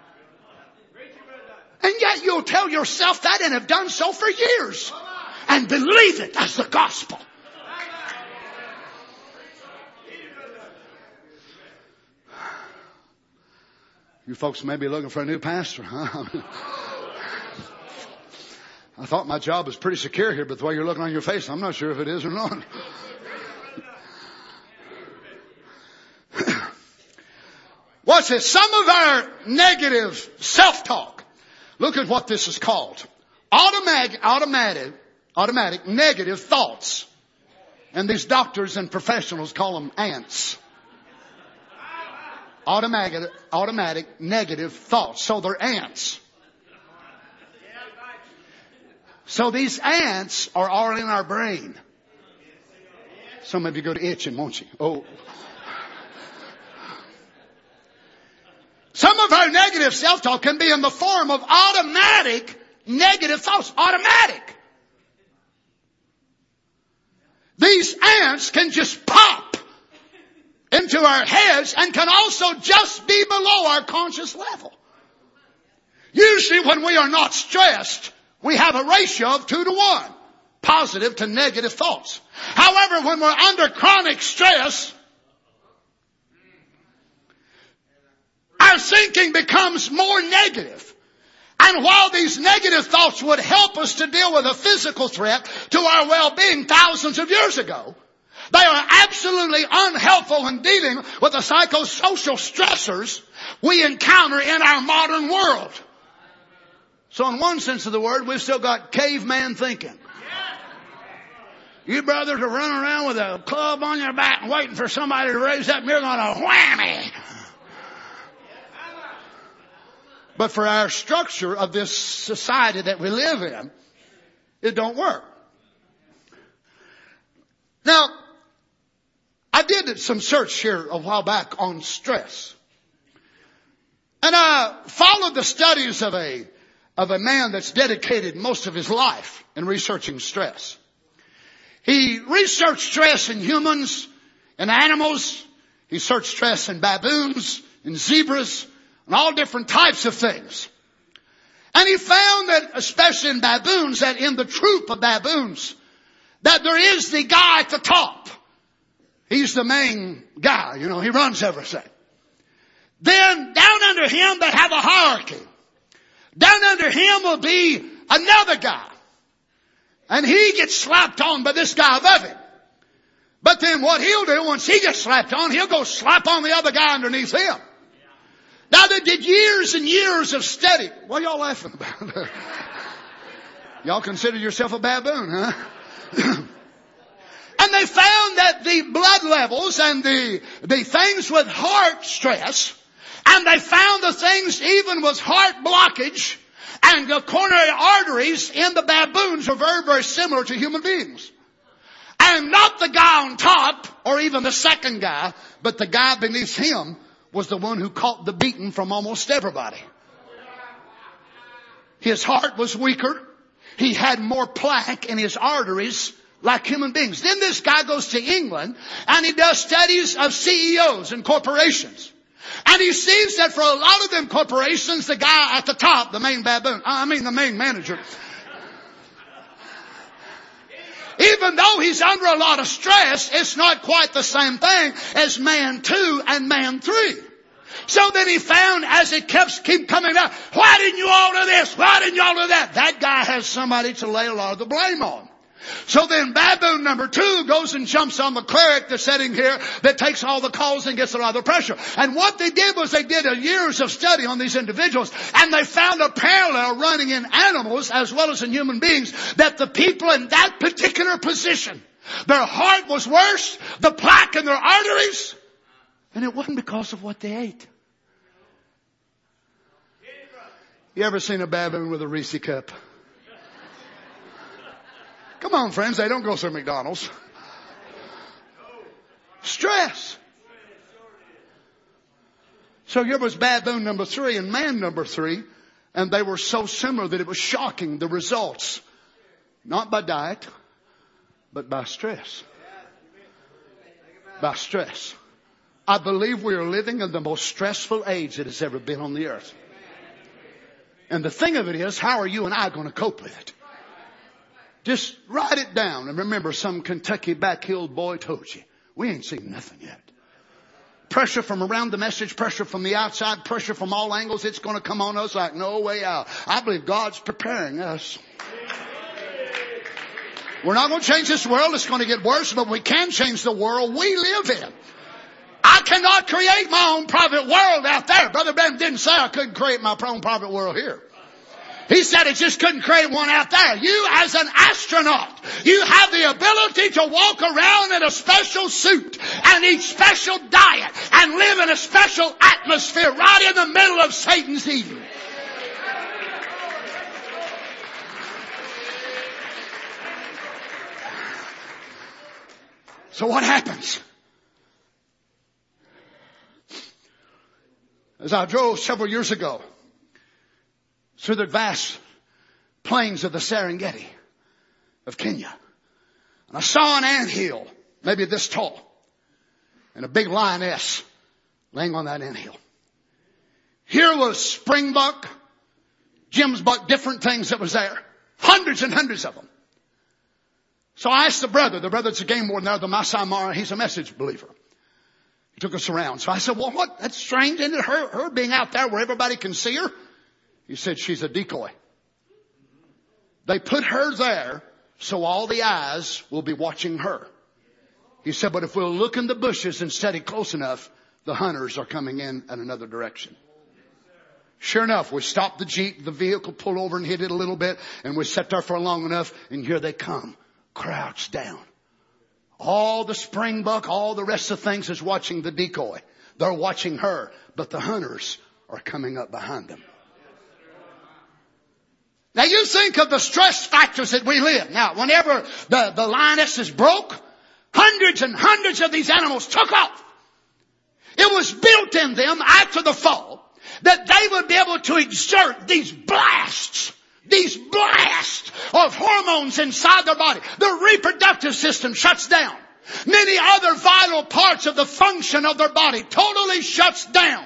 And yet you'll tell yourself that and have done so for years. And believe it as the gospel. You folks may be looking for a new pastor, huh? I thought my job was pretty secure here, but the way you're looking on your face, I'm not sure if it is or not. Watch this. Some of our negative self-talk. Look at what this is called. Automatic, automatic, automatic negative thoughts. And these doctors and professionals call them ants. Automatic, automatic negative thoughts. So they're ants. So these ants are all in our brain. Some of you go to itching, won't you? Oh. Some of our negative self-talk can be in the form of automatic negative thoughts. Automatic. These ants can just pop into our heads and can also just be below our conscious level. Usually when we are not stressed, we have a ratio of two to one. Positive to negative thoughts. However, when we're under chronic stress, our thinking becomes more negative. And while these negative thoughts would help us to deal with a physical threat to our well-being thousands of years ago, they are absolutely unhelpful in dealing with the psychosocial stressors we encounter in our modern world. So in one sense of the word, we've still got caveman thinking. You brothers are running around with a club on your back and waiting for somebody to raise up and you're going to whammy. But for our structure of this society that we live in, it don't work. Now, I did some search here a while back on stress. And I followed the studies of a of a man that's dedicated most of his life in researching stress. He researched stress in humans and animals. He searched stress in baboons, in zebras, and all different types of things. And he found that, especially in baboons, that in the troop of baboons, that there is the guy at the top. He's the main guy, you know, he runs everything. Then down under him they have a hierarchy. Down under him will be another guy. And he gets slapped on by this guy above him. But then what he'll do once he gets slapped on, he'll go slap on the other guy underneath him. Now they did years and years of study. What are y'all laughing about? Y'all consider yourself a baboon, huh? And they found that the blood levels and the, the things with heart stress, and they found the things even with heart blockage and the coronary arteries in the baboons are very, very similar to human beings. And not the guy on top or even the second guy, but the guy beneath him was the one who caught the beating from almost everybody. His heart was weaker. He had more plaque in his arteries like human beings. Then this guy goes to England and he does studies of C E Os and corporations. And he sees that for a lot of them corporations, the guy at the top, the main baboon, I mean the main manager, even though he's under a lot of stress, it's not quite the same thing as man two and man three. So then he found as it kept keep coming out, why didn't you all do this? Why didn't you all do that? That guy has somebody to lay a lot of the blame on. So then baboon number two goes and jumps on the cleric that's sitting here that takes all the calls and gets a lot of the pressure. And what they did was they did a years of study on these individuals, and they found a parallel running in animals as well as in human beings, that the people in that particular position, their heart was worse, the plaque in their arteries, and it wasn't because of what they ate. You ever seen a baboon with a Reese cup? Come on, friends, they don't go through McDonald's. Stress. So here was baboon number three and man number three, and they were so similar that it was shocking, the results. Not by diet, but by stress. By stress. I believe we are living in the most stressful age that has ever been on the earth. And the thing of it is, how are you and I going to cope with it? Just write it down and remember some Kentucky back-hill boy told you. We ain't seen nothing yet. Pressure from around the message, pressure from the outside, pressure from all angles. It's going to come on us like no way out. I believe God's preparing us. We're not going to change this world. It's going to get worse, but we can change the world we live in. I cannot create my own private world out there. Brother Branham didn't say I couldn't create my own private world here. He said it just couldn't create one out there. You as an astronaut, you have the ability to walk around in a special suit and eat special diet and live in a special atmosphere right in the middle of Satan's Eden. So what happens? As I drove several years ago through the vast plains of the Serengeti of Kenya, and I saw an anthill, maybe this tall, and a big lioness laying on that anthill. Here was springbuck, gemsbuck, different things that was there. Hundreds and hundreds of them. So I asked the brother, the brother that's a game warden there, the Masai Mara, he's a message believer. He took us around. So I said, well, what? That's strange, isn't it? Her, her being out there where everybody can see her. He said, she's a decoy. They put her there so all the eyes will be watching her. He said, but if we'll look in the bushes and study close enough, the hunters are coming in at another direction. Sure enough, we stopped the Jeep, the vehicle pulled over and hit it a little bit, and we sat there for long enough, and here they come, crouched down. All the springbuck, all the rest of things is watching the decoy. They're watching her, but the hunters are coming up behind them. Now you think of the stress factors that we live. Now, whenever the, the lioness is broke, hundreds and hundreds of these animals took off. It was built in them after the fall that they would be able to exert these blasts, these blasts of hormones inside their body. The reproductive system shuts down. Many other vital parts of the function of their body totally shuts down.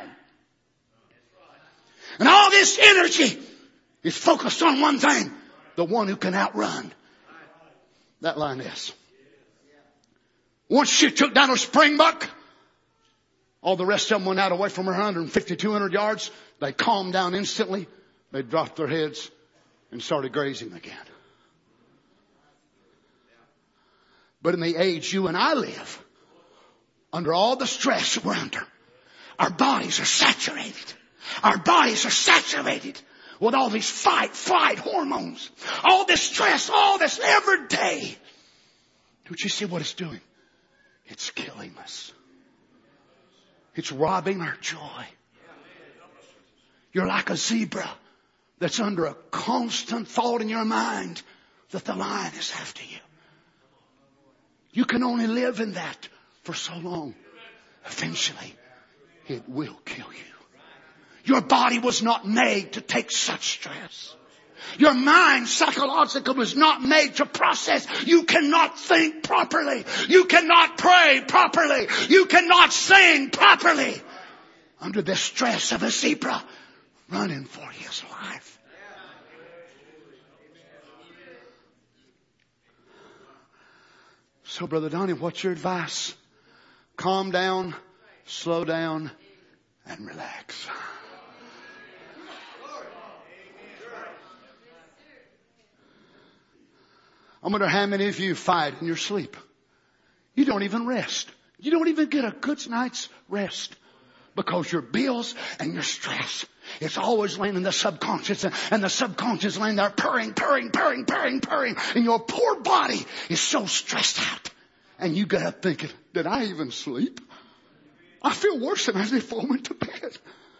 And all this energy is focused on one thing. The one who can outrun that lioness. Once she took down a springbuck, all the rest of them went out away from her one hundred fifty, two hundred yards. They calmed down instantly. They dropped their heads and started grazing again. But in the age you and I live, under all the stress we're under, our bodies are saturated. Our bodies are saturated with all these fight, flight hormones. All this stress, all this every day. Don't you see what it's doing? It's killing us. It's robbing our joy. You're like a zebra that's under a constant thought in your mind that the lion is after you. You can only live in that for so long. Eventually, it will kill you. Your body was not made to take such stress. Your mind psychologically was not made to process. You cannot think properly. You cannot pray properly. You cannot sing properly under the stress of a zebra running for his life. So, Brother Donnie, what's your advice? Calm down, slow down, and relax. I wonder how many of you fight in your sleep. You don't even rest. You don't even get a good night's rest because your bills and your stress. It's always laying in the subconscious, and the subconscious laying there purring, purring, purring, purring, purring, and your poor body is so stressed out. And you get up thinking, did I even sleep? I feel worse than I did before I went to bed.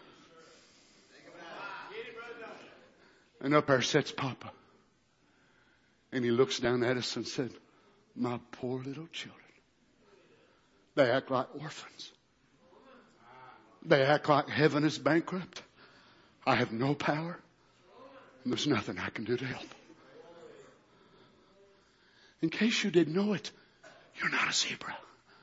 And up there sits Papa. And he looks down at us and said, my poor little children. They act like orphans. They act like heaven is bankrupt. I have no power. And there's nothing I can do to help. In case you didn't know it, you're not a zebra.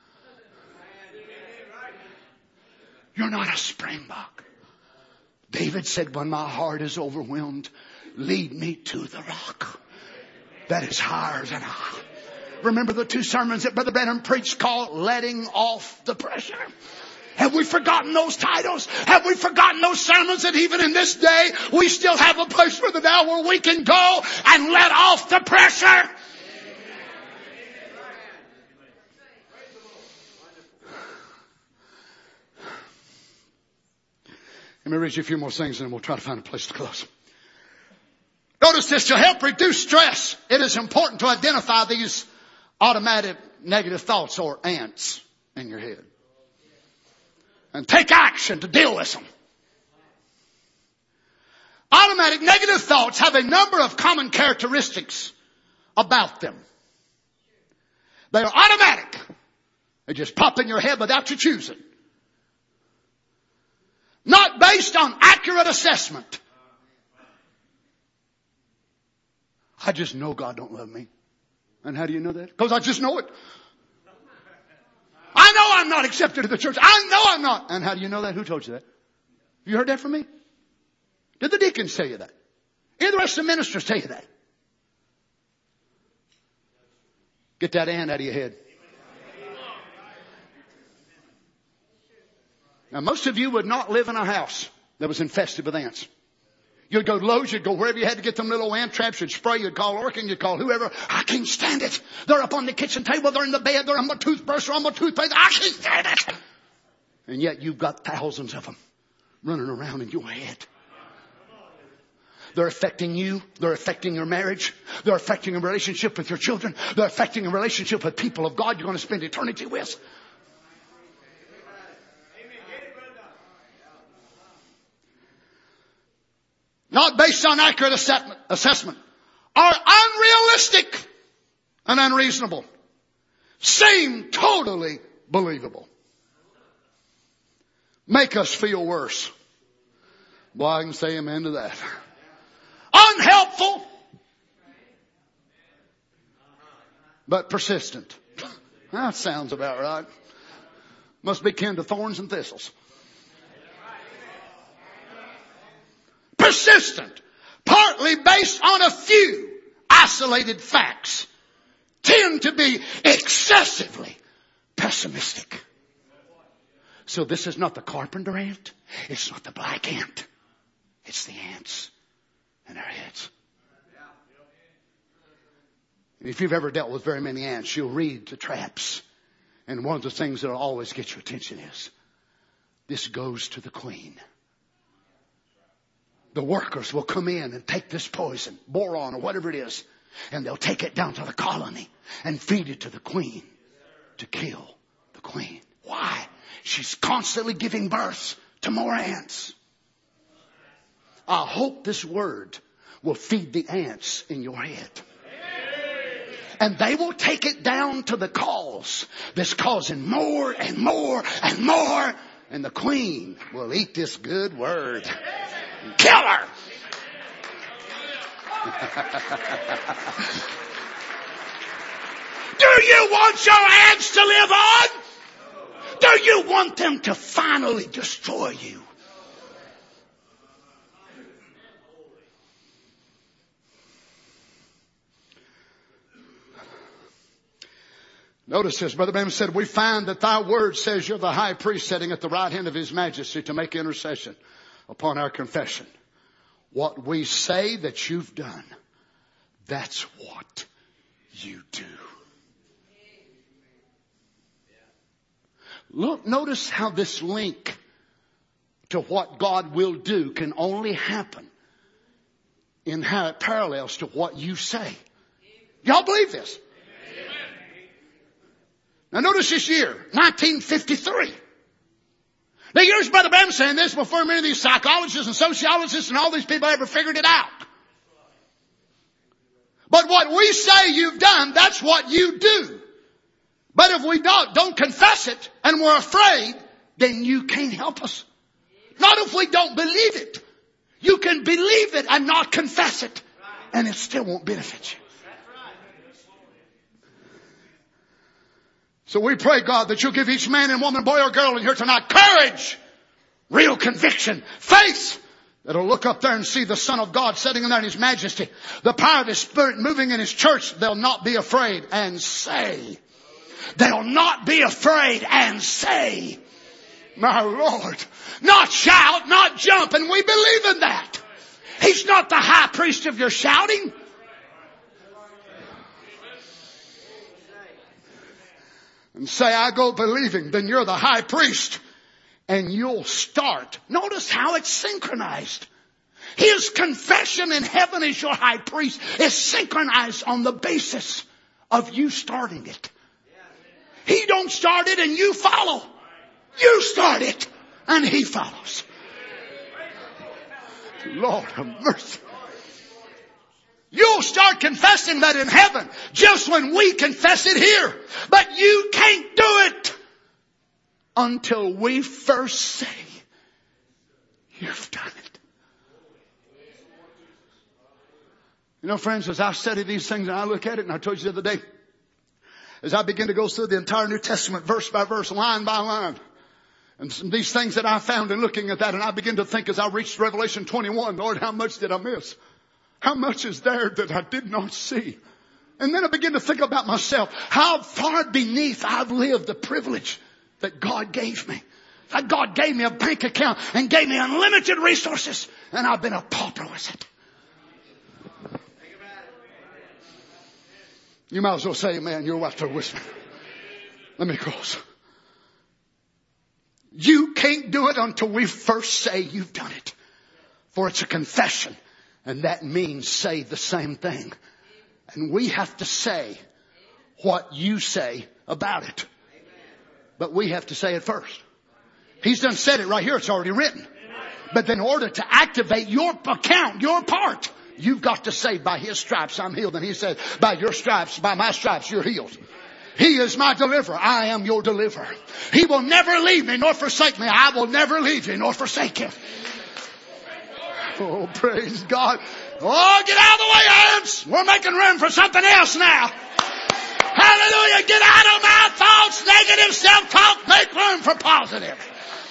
You're not a springbok. David said, when my heart is overwhelmed, lead me to the rock that is higher than I. Remember the two sermons that Brother Branham preached called Letting Off the Pressure? Have we forgotten those titles? Have we forgotten those sermons that even in this day we still have a place for the now where we can go and let off the pressure? Let me read you a few more things and then we'll try to find a place to close. Notice this, to help reduce stress, it is important to identify these automatic negative thoughts or ants in your head. And take action to deal with them. Automatic negative thoughts have a number of common characteristics about them. They are automatic. They just pop in your head without you choosing. Not based on accurate assessment. I just know God don't love me. And how do you know that? Because I just know it. I know I'm not accepted in the church. I know I'm not. And how do you know that? Who told you that? Have you heard that from me? Did the deacons tell you that? Any of the rest of the ministers tell you that? Get that ant out of your head. Now most of you would not live in a house that was infested with ants. You'd go to Lowe's, you'd go wherever you had to get them little ant traps, you'd spray, you'd call Orkin, you'd call whoever. I can't stand it. They're up on the kitchen table, they're in the bed, they're on my toothbrush, they're on my toothpaste. I can't stand it. And yet you've got thousands of them running around in your head. They're affecting you. They're affecting your marriage. They're affecting a relationship with your children. They're affecting a relationship with people of God you're going to spend eternity with. Not based on accurate assessment, are unrealistic and unreasonable. Seem totally believable. Make us feel worse. Boy, I can say amen to that. Unhelpful, but persistent. That sounds about right. Must be kin to thorns and thistles. Persistent, partly based on a few isolated facts, tend to be excessively pessimistic. So this is not the carpenter ant. It's not the black ant. It's the ants in our heads. If you've ever dealt with very many ants, you'll read the traps. And one of the things that will always get your attention is, this goes to the queen. The workers will come in and take this poison, boron or whatever it is, and they'll take it down to the colony and feed it to the queen to kill the queen. Why? She's constantly giving birth to more ants. I hope this word will feed the ants in your head. And they will take it down to the cause that's causing more and more and more. And the queen will eat this good word. Kill her. Do you want your ants to live on? Do you want them to finally destroy you? Notice this, Brother Branham said, we find that thy word says you're the high priest sitting at the right hand of his majesty to make intercession upon our confession. What we say that you've done, that's what you do. Look, notice how this link to what God will do can only happen in how it parallels to what you say. Y'all believe this? Now notice this year, nineteen fifty-three. Now here's Brother Branham saying this before many of these psychologists and sociologists and all these people ever figured it out. But what we say you've done, that's what you do. But if we don't, don't confess it and we're afraid, then you can't help us. Not if we don't believe it. You can believe it and not confess it, and it still won't benefit you. So we pray, God, that you'll give each man and woman, boy or girl in here tonight courage, real conviction, faith, that'll look up there and see the Son of God sitting in there in His majesty, the power of His Spirit moving in His church. They'll not be afraid and say, they'll not be afraid and say, my Lord, not shout, not jump, and we believe in that. He's not the high priest of your shouting. And say, I go believing, then you're the high priest. And you'll start. Notice how it's synchronized. His confession in heaven as your high priest is synchronized on the basis of you starting it. He don't start it and you follow. You start it and He follows. Lord have mercy. You'll start confessing that in heaven just when we confess it here. But you can't do it until we first say, you've done it. You know, friends, as I study these things and I look at it, and I told you the other day, as I begin to go through the entire New Testament verse by verse, line by line, and some, these things that I found in looking at that, and I begin to think as I reached Revelation twenty-one, Lord, how much did I miss? How much is there that I did not see? And then I begin to think about myself, how far beneath I've lived the privilege that God gave me. That God gave me a bank account and gave me unlimited resources, and I've been a pauper with it. You might as well say, man, you're right there with me. Let me close. You can't do it until we first say you've done it. For it's a confession. And that means say the same thing. And we have to say what you say about it. But we have to say it first. He's done said it right here. It's already written. But in order to activate your account, your part, you've got to say, by His stripes I'm healed. And He said, by your stripes, by my stripes you're healed. He is my deliverer. I am your deliverer. He will never leave me nor forsake me. I will never leave you nor forsake you. Oh, praise God. Oh, get out of the way, ants. We're making room for something else now. Hallelujah. Get out of my thoughts, negative self-talk. Make room for positive.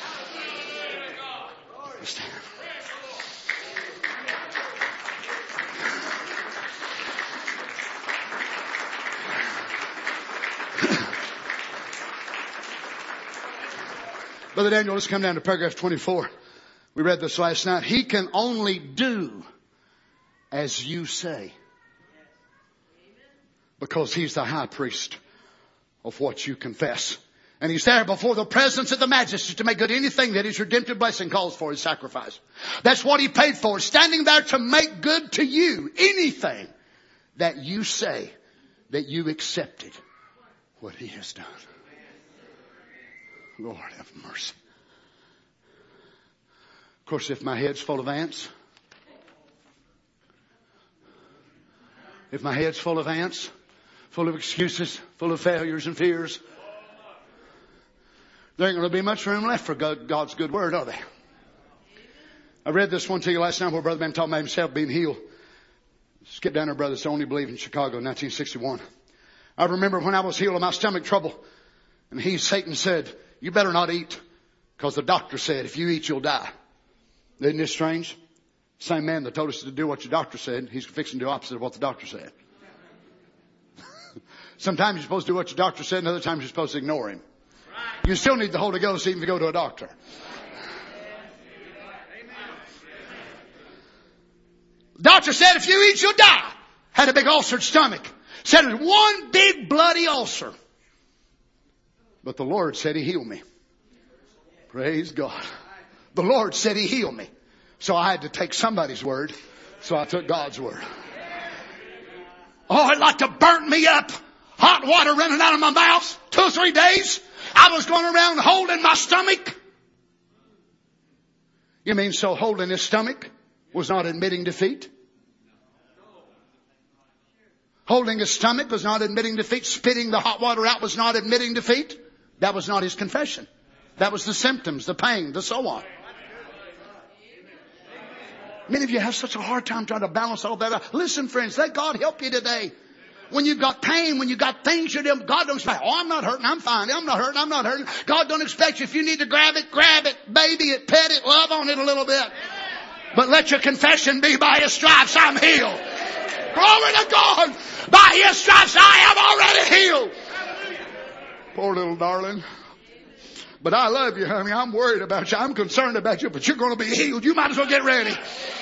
Brother Daniel, let's come down to paragraph twenty-four. We read this last night. He can only do as you say. Because He's the high priest of what you confess. And He's there before the presence of the majesty to make good anything that His redemptive blessing calls for, His sacrifice. That's what He paid for. Standing there to make good to you anything that you say that you accepted what He has done. Lord have mercy. Of course, if my head's full of ants, if my head's full of ants, full of excuses, full of failures and fears, there ain't going to be much room left for God, God's good word, are they? I read this one to you last night where Brother Ben talked about himself being healed. Skip down there, brother. It's only believe in Chicago, nineteen sixty-one. I remember when I was healed of my stomach trouble, and he, Satan, said, you better not eat, because the doctor said, if you eat, you'll die. Isn't this strange? Same man that told us to do what your doctor said, he's fixing to do opposite of what the doctor said. Sometimes you're supposed to do what your doctor said, and other times you're supposed to ignore him. You still need the Holy Ghost even to go to a doctor. The doctor said, if you eat, you'll die. Had a big ulcered stomach. Said it was one big bloody ulcer. But the Lord said He healed me. Praise God. The Lord said He healed me. So I had to take somebody's word. So I took God's word. Oh, it like to burn me up. Hot water running out of my mouth. Two or three days. I was going around holding my stomach. You mean so holding his stomach was not admitting defeat? Holding his stomach was not admitting defeat. Spitting the hot water out was not admitting defeat. That was not his confession. That was the symptoms, the pain, the so on. Many of you have such a hard time trying to balance all that out. Listen, friends, let God help you today. When you've got pain, when you've got things you do, God don't expect, oh, I'm not hurting, I'm fine, I'm not hurting, I'm not hurting. God don't expect you. If you need to grab it, grab it, baby it, pet it, love on it a little bit. But let your confession be, by His stripes I'm healed. Glory to God. By His stripes I am already healed. Poor little darling. But I love you, honey. I'm worried about you. I'm concerned about you, but you're going to be healed. You might as well get ready.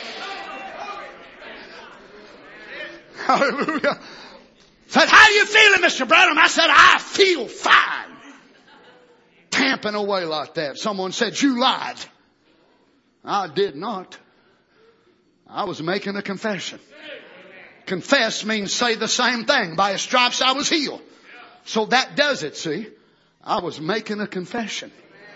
Hallelujah. Said, how you feeling, Mister Branham? I said, I feel fine. Tamping away like that. Someone said, you lied. I did not. I was making a confession. Confess means say the same thing. By His stripes I was healed. So that does it, see. I was making a confession.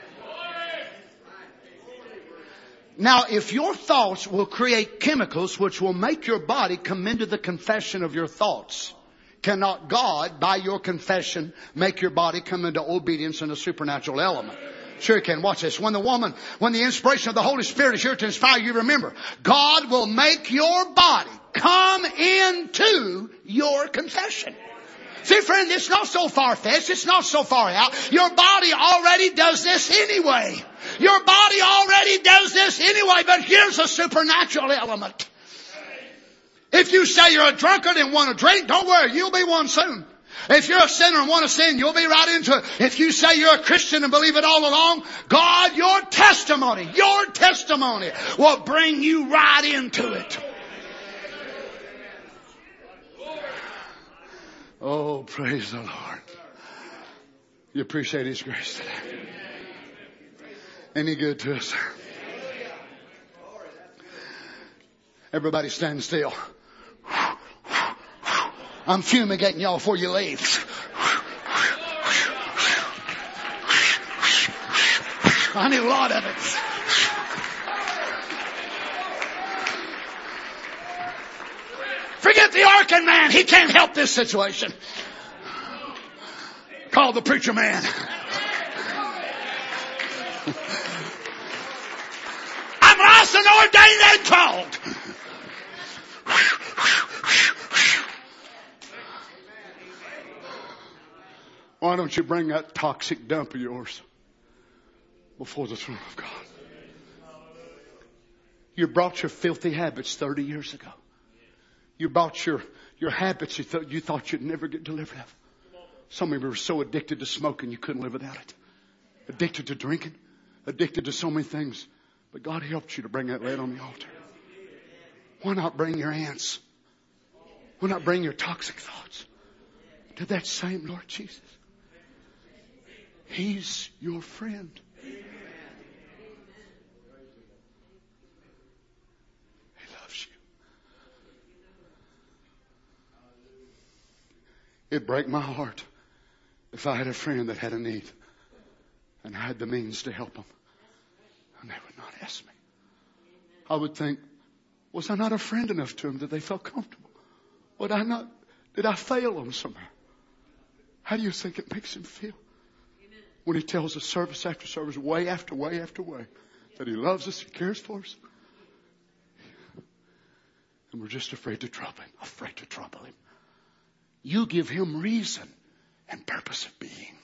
Now, if your thoughts will create chemicals which will make your body come into the confession of your thoughts, cannot God, by your confession, make your body come into obedience in a supernatural element? Sure He can. Watch this. When the woman, when the inspiration of the Holy Spirit is here to inspire you, remember, God will make your body come into your confession. See, friend, it's not so far-fetched. It's not so far out. Your body already does this anyway. Your body already does this anyway, but here's a supernatural element. If you say you're a drunkard and want to drink, don't worry, you'll be one soon. If you're a sinner and want to sin, you'll be right into it. If you say you're a Christian and believe it all along, God, your testimony, your testimony will bring you right into it. Oh, praise the Lord. You appreciate His grace today? Any good to us? Everybody stand still. I'm fumigating y'all before you leave. I need a lot of it. Forget the Arkin man. He can't help this situation. Call the preacher man. I'm licensed, ordained, and called. Why don't you bring that toxic dump of yours before the throne of God? You brought your filthy habits thirty years ago. You brought your, your habits you thought, you thought you'd never get delivered of. Some of you were so addicted to smoking you couldn't live without it. Addicted to drinking. Addicted to so many things. But God helped you to bring that lead on the altar. Why not bring your ants? Why not bring your toxic thoughts to that same Lord Jesus? He's your friend. He loves you. It'd break my heart if I had a friend that had a need and I had the means to help them and they would not ask me. I would think, was I not a friend enough to them that they felt comfortable? Would I not, did I fail them somehow? How do you think it makes him feel? When he tells us service after service, way after way after way, that he loves us, he cares for us. And we're just afraid to trouble him, afraid to trouble him. You give him reason and purpose of being.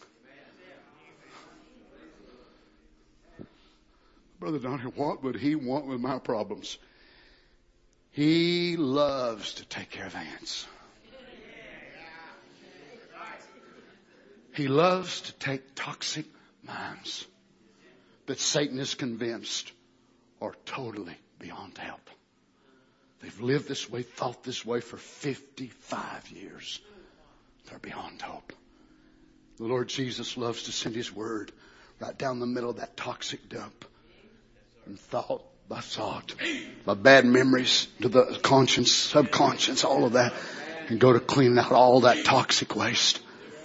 Brother Donnie, what would he want with my problems? He loves to take care of ants. He loves to take toxic minds that Satan is convinced are totally beyond help. They've lived this way, thought this way for fifty-five years. they're beyond hope. The Lord Jesus loves to send His Word right down the middle of that toxic dump. And thought by thought, by bad memories to the conscience, subconscious, all of that. And go to clean out all that toxic waste.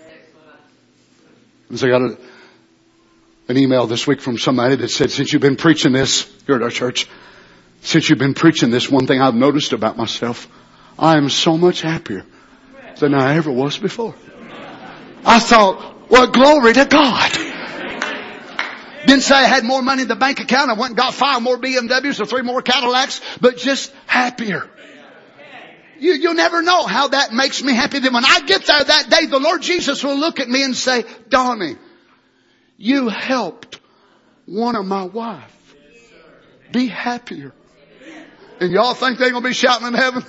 And so I got a, an email this week from somebody that said, since you've been preaching this here at our church, since you've been preaching this, one thing I've noticed about myself, I am so much happier than I ever was before. I thought, well, glory to God. Didn't say I had more money in the bank account. I went and got five more B M Ws or three more Cadillacs, but just happier. You, you'll never know how that makes me happy. Then when I get there that day, the Lord Jesus will look at me and say, Donnie, you helped one of my wife be happier. And y'all think they're going to be shouting in heaven?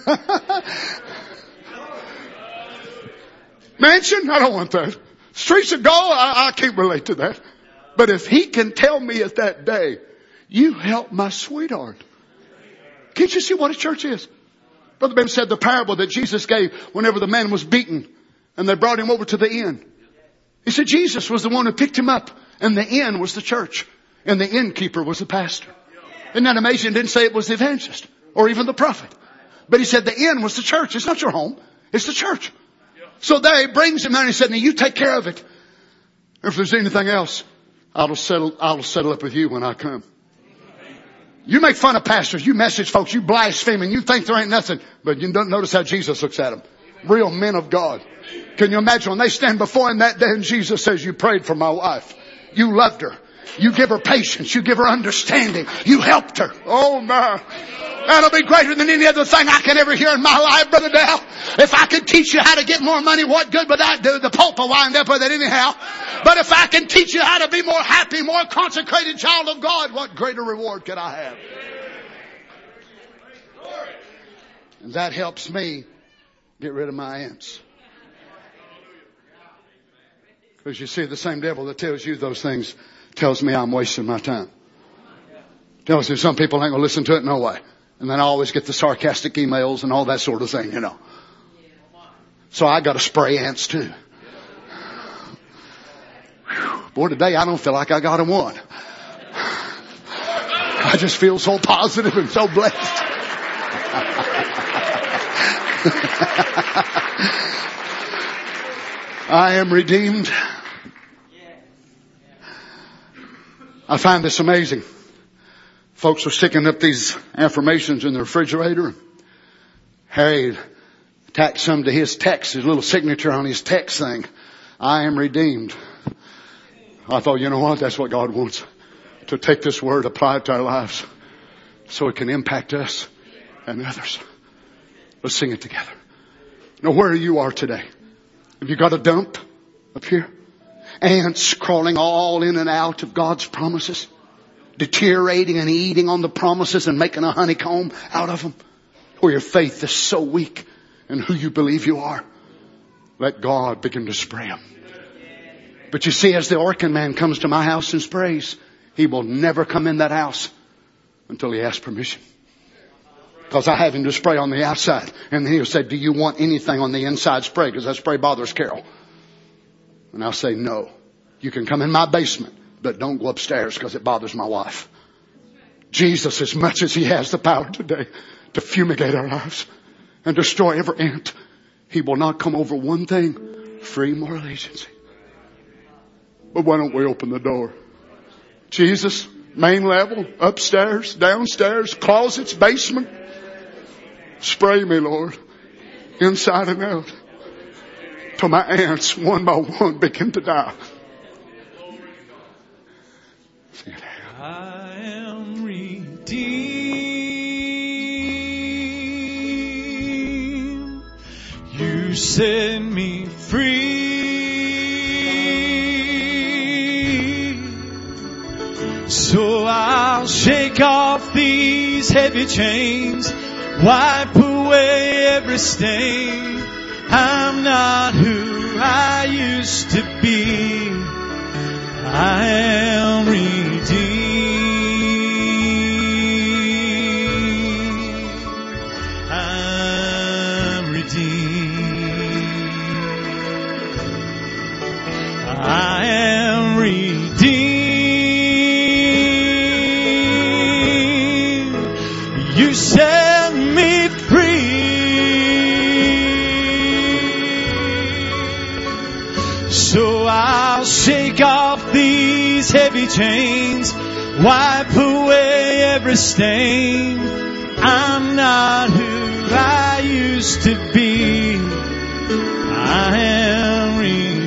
Mansion? I don't want that. Streets of gold? I, I can't relate to that. But if He can tell me at that day, you helped my sweetheart. Can't you see what a church is? Brother Ben said the parable that Jesus gave whenever the man was beaten and they brought him over to the inn. He said Jesus was the one who picked him up and the inn was the church and the innkeeper was the pastor. Isn't that amazing? He didn't say it was the evangelist or even the prophet. But he said the inn was the church. It's not your home. It's the church. So there he brings him out and he said, now you take care of it. If there's anything else, I'll settle, I'll settle up with you when I come. You make fun of pastors, you message folks, you blaspheme, and you think there ain't nothing. But you don't notice how Jesus looks at them. Real men of God. Can you imagine when they stand before Him that day and Jesus says, you prayed for my wife. You loved her. You give her patience. You give her understanding. You helped her. Oh my. That'll be greater than any other thing I can ever hear in my life, Brother Dale. If I could teach you how to get more money, what good would that do? The Pope will wind up with it anyhow. But if I can teach you how to be more happy, more consecrated child of God, what greater reward could I have? And that helps me get rid of my ants. Because you see, the same devil that tells you those things tells me I'm wasting my time. Tells me some people ain't going to listen to it, no way. And then I always get the sarcastic emails and all that sort of thing, you know. So I got to spray ants too. Whew. Boy, today I don't feel like I got a one. I just feel so positive and so blessed. I am redeemed. I find this amazing. Folks are sticking up these affirmations in the refrigerator. Harry attached some to his text, his little signature on his text thing. I am redeemed. I thought, you know what? That's what God wants. To take this word, apply it to our lives so it can impact us and others. Let's sing it together. Now, where you are today, have you got a dump up here? Ants crawling all in and out of God's promises, deteriorating and eating on the promises and making a honeycomb out of them. Where your faith is so weak in who you believe you are. Let God begin to spray them. But you see, as the Orkin man comes to my house and sprays, he will never come in that house until he asks permission. Because I have him to spray on the outside. And then he'll say, do you want anything on the inside spray? Because that spray bothers Carol. And I'll say, no. You can come in my basement, but don't go upstairs because it bothers my wife. Jesus, as much as He has the power today to fumigate our lives and destroy every ant, He will not come over one thing, free moral agency. But why don't we open the door? Jesus, main level, upstairs, downstairs, closets, basement. Spray me, Lord, inside and out, till my ants, one by one, begin to die. I am redeemed. You set me free. So I'll shake off these heavy chains, wipe away every stain. I'm not who I used to be. I am redeemed. I'm redeemed. So I'll shake off these heavy chains, wipe away every stain. I'm not who I used to be. I am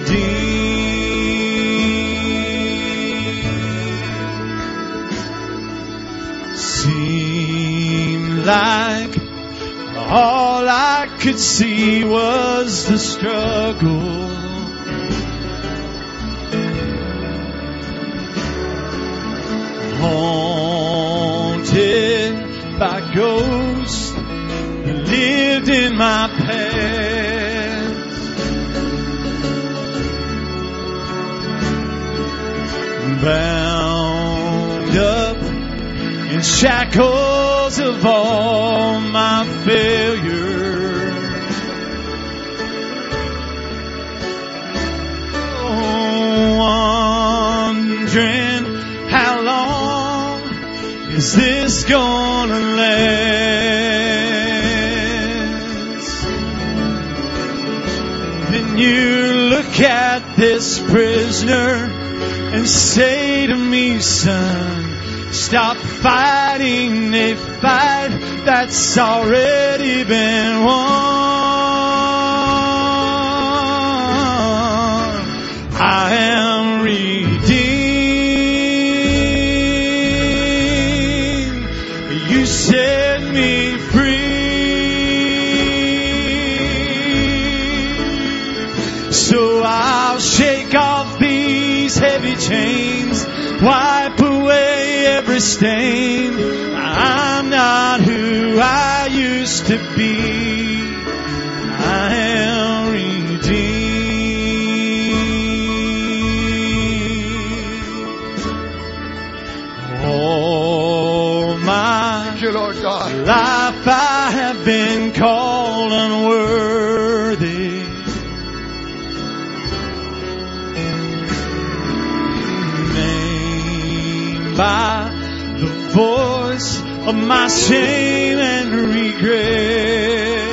redeemed. Seemed like all I could see was the struggle. Haunted by ghosts that lived in my past. Bound up in shackles of all my failure. Oh, wondering how long is this gonna last? Then you look at this prisoner and say to me, son, stop fighting a fight that's already been won. I am redeemed. You set me free. So I'll shake off these heavy chains, wipe away every stain. I'm not who I used to be. I am redeemed. All my Thank you, Lord God. life I have been called unworthy. By the voice of my shame and regret.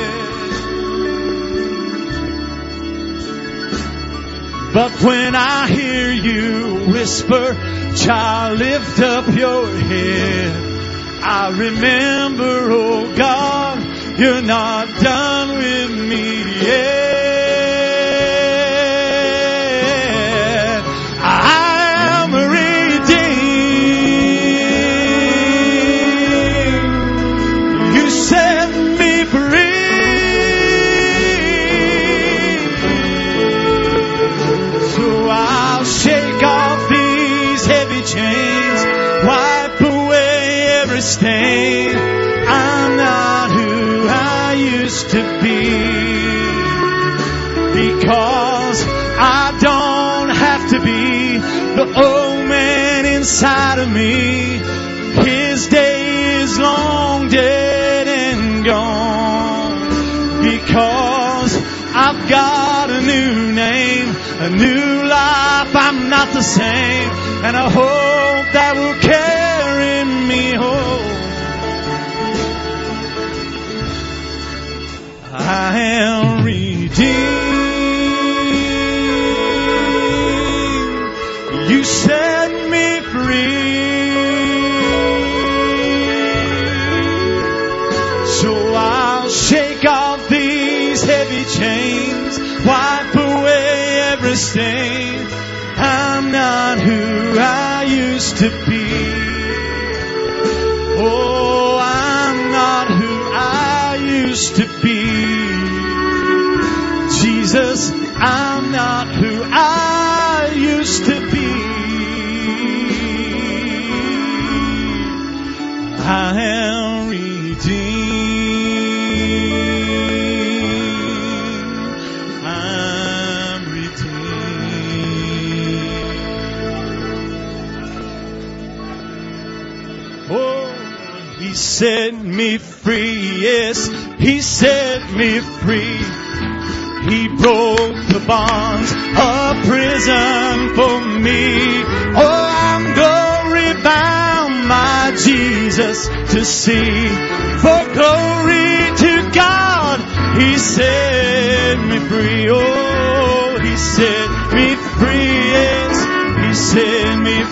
But when I hear you whisper, child, lift up your head, I remember, oh God, you're not done with me yet. Stain. I'm not who I used to be, because I don't have to be the old man inside of me. His day is long dead and gone, because I've got a new name, a new life. I'm not the same, and a hope that will carry me home. I am redeemed. You set me free. So I'll shake off these heavy chains, wipe away every stain. I'm not who I used to be. Oh, I'm not who I used to be. Jesus, I'm not who I used to be. I am redeemed. I'm redeemed. Oh, He set me free. Yes, He set me free. He broke the bonds of prison for me. Oh, I'm glory bound, my Jesus, to see. For glory to God, He set me free. Oh, He set me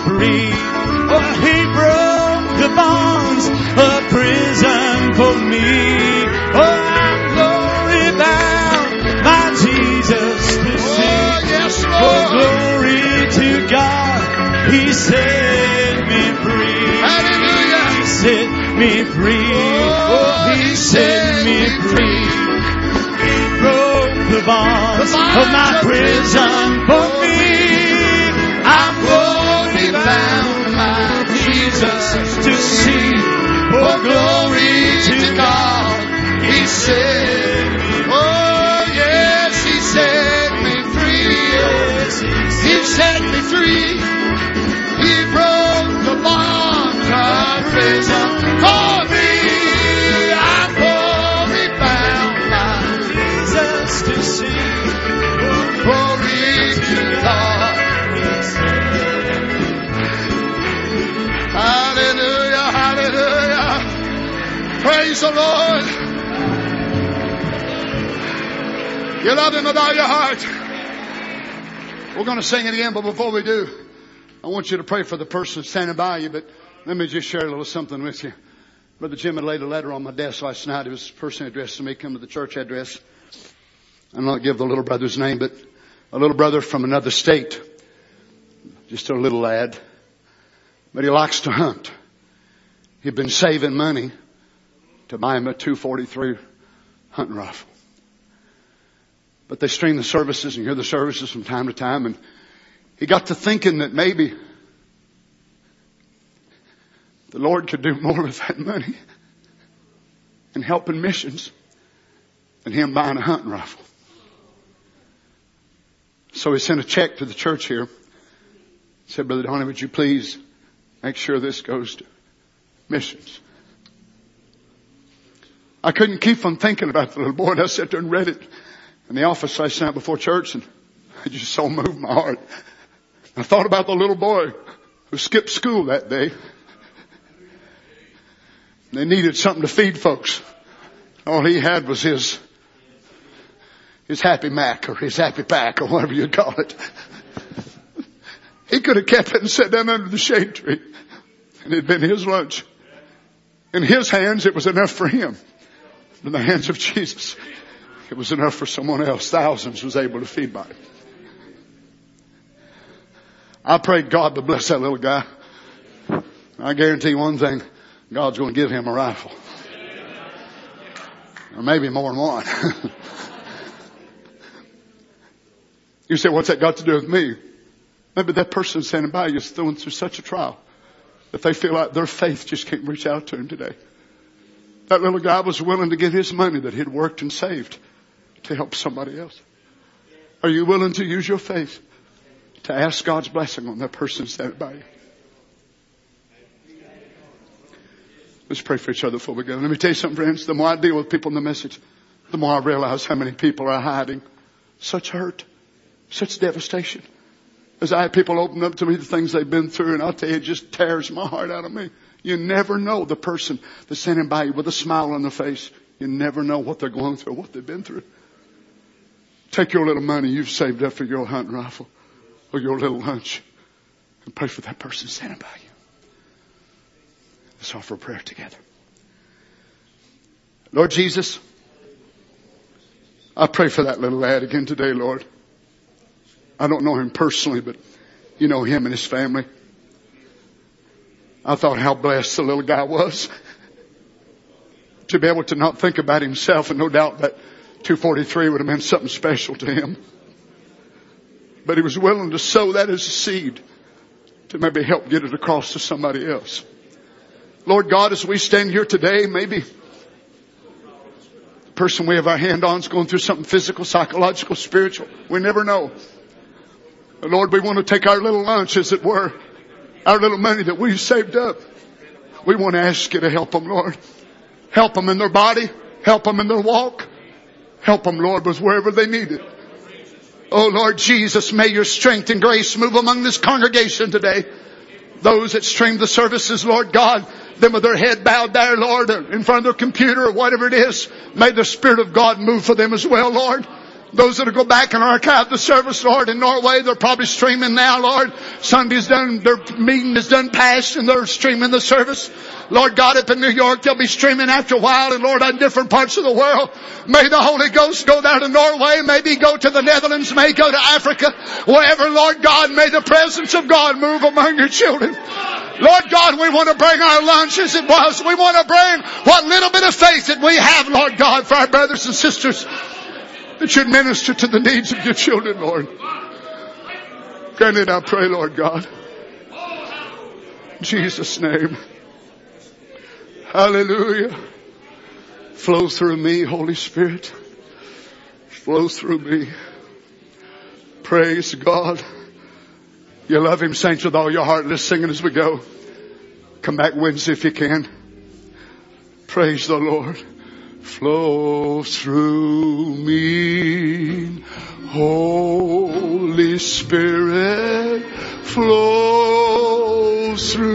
free. Oh, He broke the bonds of prison for me. Oh, I'm glory bound, my Jesus to sing. Oh, yes, For Lord. glory to God, He set me free. Hallelujah. He set me free. Oh, He set me free. He broke the bonds of my prison for me. I'm glory bound, my Jesus to see. For glory to God, He set me. Oh, yes, He set me free. He set me free. He broke the bonds of prison for me. I'm glory bound, my Jesus to see. glory to God. Hallelujah, hallelujah. Praise the Lord. You love Him with all your heart. We're going to sing it again, but before we do, I want you to pray for the person standing by you, but let me just share a little something with you. Brother Jim had laid a letter on my desk last night. It was personally addressed to me, come to the church address. I'm not give the little brother's name, but a little brother from another state. Just a little lad. But he likes to hunt. He'd been saving money to buy him a two forty-three hunting rifle. But they stream the services and hear the services from time to time, and he got to thinking that maybe the Lord could do more with that money in helping missions than him buying a hunting rifle. So he sent a check to the church here. He said, Brother Donnie, would you please make sure this goes to missions? I couldn't keep from thinking about the little boy, and I sat there and read it in the office last night before church, and it just so moved my heart. I thought about the little boy who skipped school that day. They needed something to feed folks. All he had was his his Happy Mac or his Happy Pack or whatever you call it. He could have kept it and sat down under the shade tree, and it'd been his lunch. In his hands, it was enough for him. In the hands of Jesus, it was enough for someone else. Thousands was able to feed by it. I pray God to bless that little guy. I guarantee you one thing. God's going to give him a rifle. Or maybe more than one. You say, what's that got to do with me? Maybe that person standing by you is going through such a trial that they feel like their faith just can't reach out to him today. That little guy was willing to give his money that he'd worked and saved to help somebody else. Are you willing to use your faith to ask God's blessing on that person standing by you? Let's pray for each other before we go. Let me tell you something, friends. The more I deal with people in the message, the more I realize how many people are hiding such hurt, such devastation. As I have people open up to me the things they've been through, and I'll tell you, it just tears my heart out of me. You never know the person that's standing by you with a smile on their face. You never know what they're going through, what they've been through. Take your little money you've saved up for your hunting rifle or your little lunch and pray for that person standing by you. Let's offer a prayer together. Lord Jesus, I pray for that little lad again today, Lord. I don't know him personally, but you know him and his family. I thought how blessed the little guy was to be able to not think about himself, and no doubt that two forty-three would have meant something special to him. But he was willing to sow that as a seed to maybe help get it across to somebody else. Lord God, as we stand here today, maybe the person we have our hand on is going through something physical, psychological, spiritual. We never know. But Lord, we want to take our little lunch, as it were, our little money that we've saved up. We want to ask you to help them, Lord. Help them in their body. Help them in their walk. Help them, Lord, with wherever they need it. Oh, Lord Jesus, may your strength and grace move among this congregation today. Those that stream the services, Lord God, them with their head bowed there, Lord, in front of their computer or whatever it is, may the Spirit of God move for them as well, Lord. Those that'll go back and archive the service, Lord, in Norway, they're probably streaming now, Lord. Sunday's done, their meeting is done past and they're streaming the service. Lord God, up in New York, they'll be streaming after a while, and Lord, in different parts of the world. May the Holy Ghost go down to Norway, maybe go to the Netherlands, may go to Africa, wherever, Lord God, may the presence of God move among your children. Lord God, we want to bring our lunch as it was. We want to bring what little bit of faith that we have, Lord God, for our brothers and sisters, that should minister to the needs of your children, Lord. Grant it, I pray, Lord God. In Jesus' name. Hallelujah. Flow through me, Holy Spirit. Flow through me. Praise God. You love Him, saints, with all your heart. Let's sing it as we go. Come back Wednesday if you can. Praise the Lord. Flow through me, Holy Spirit. Flow through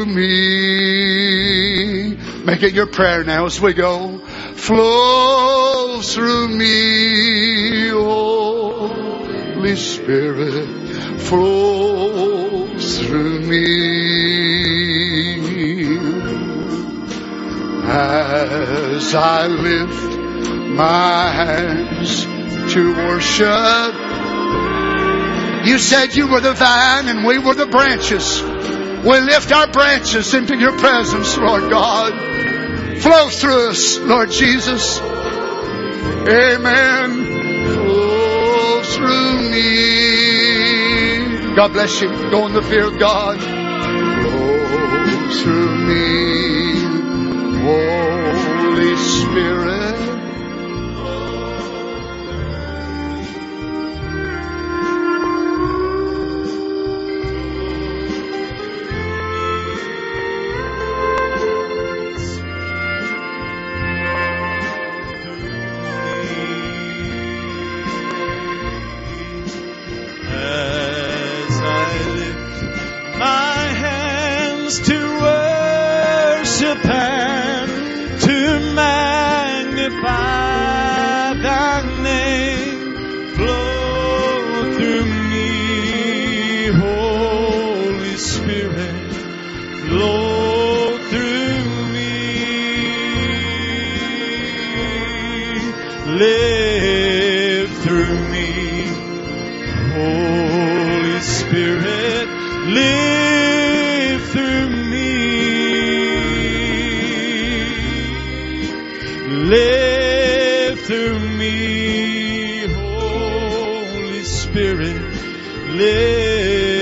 me. Make it your prayer now as we go. Flow through me, Holy Spirit. Flow through me. As I lift my hands to worship. You said you were the vine and we were the branches. We lift our branches into your presence, Lord God. Flow through us, Lord Jesus. Amen. Flow through me. God bless you. Go in the fear of God. Flow through me, Holy Spirit. Live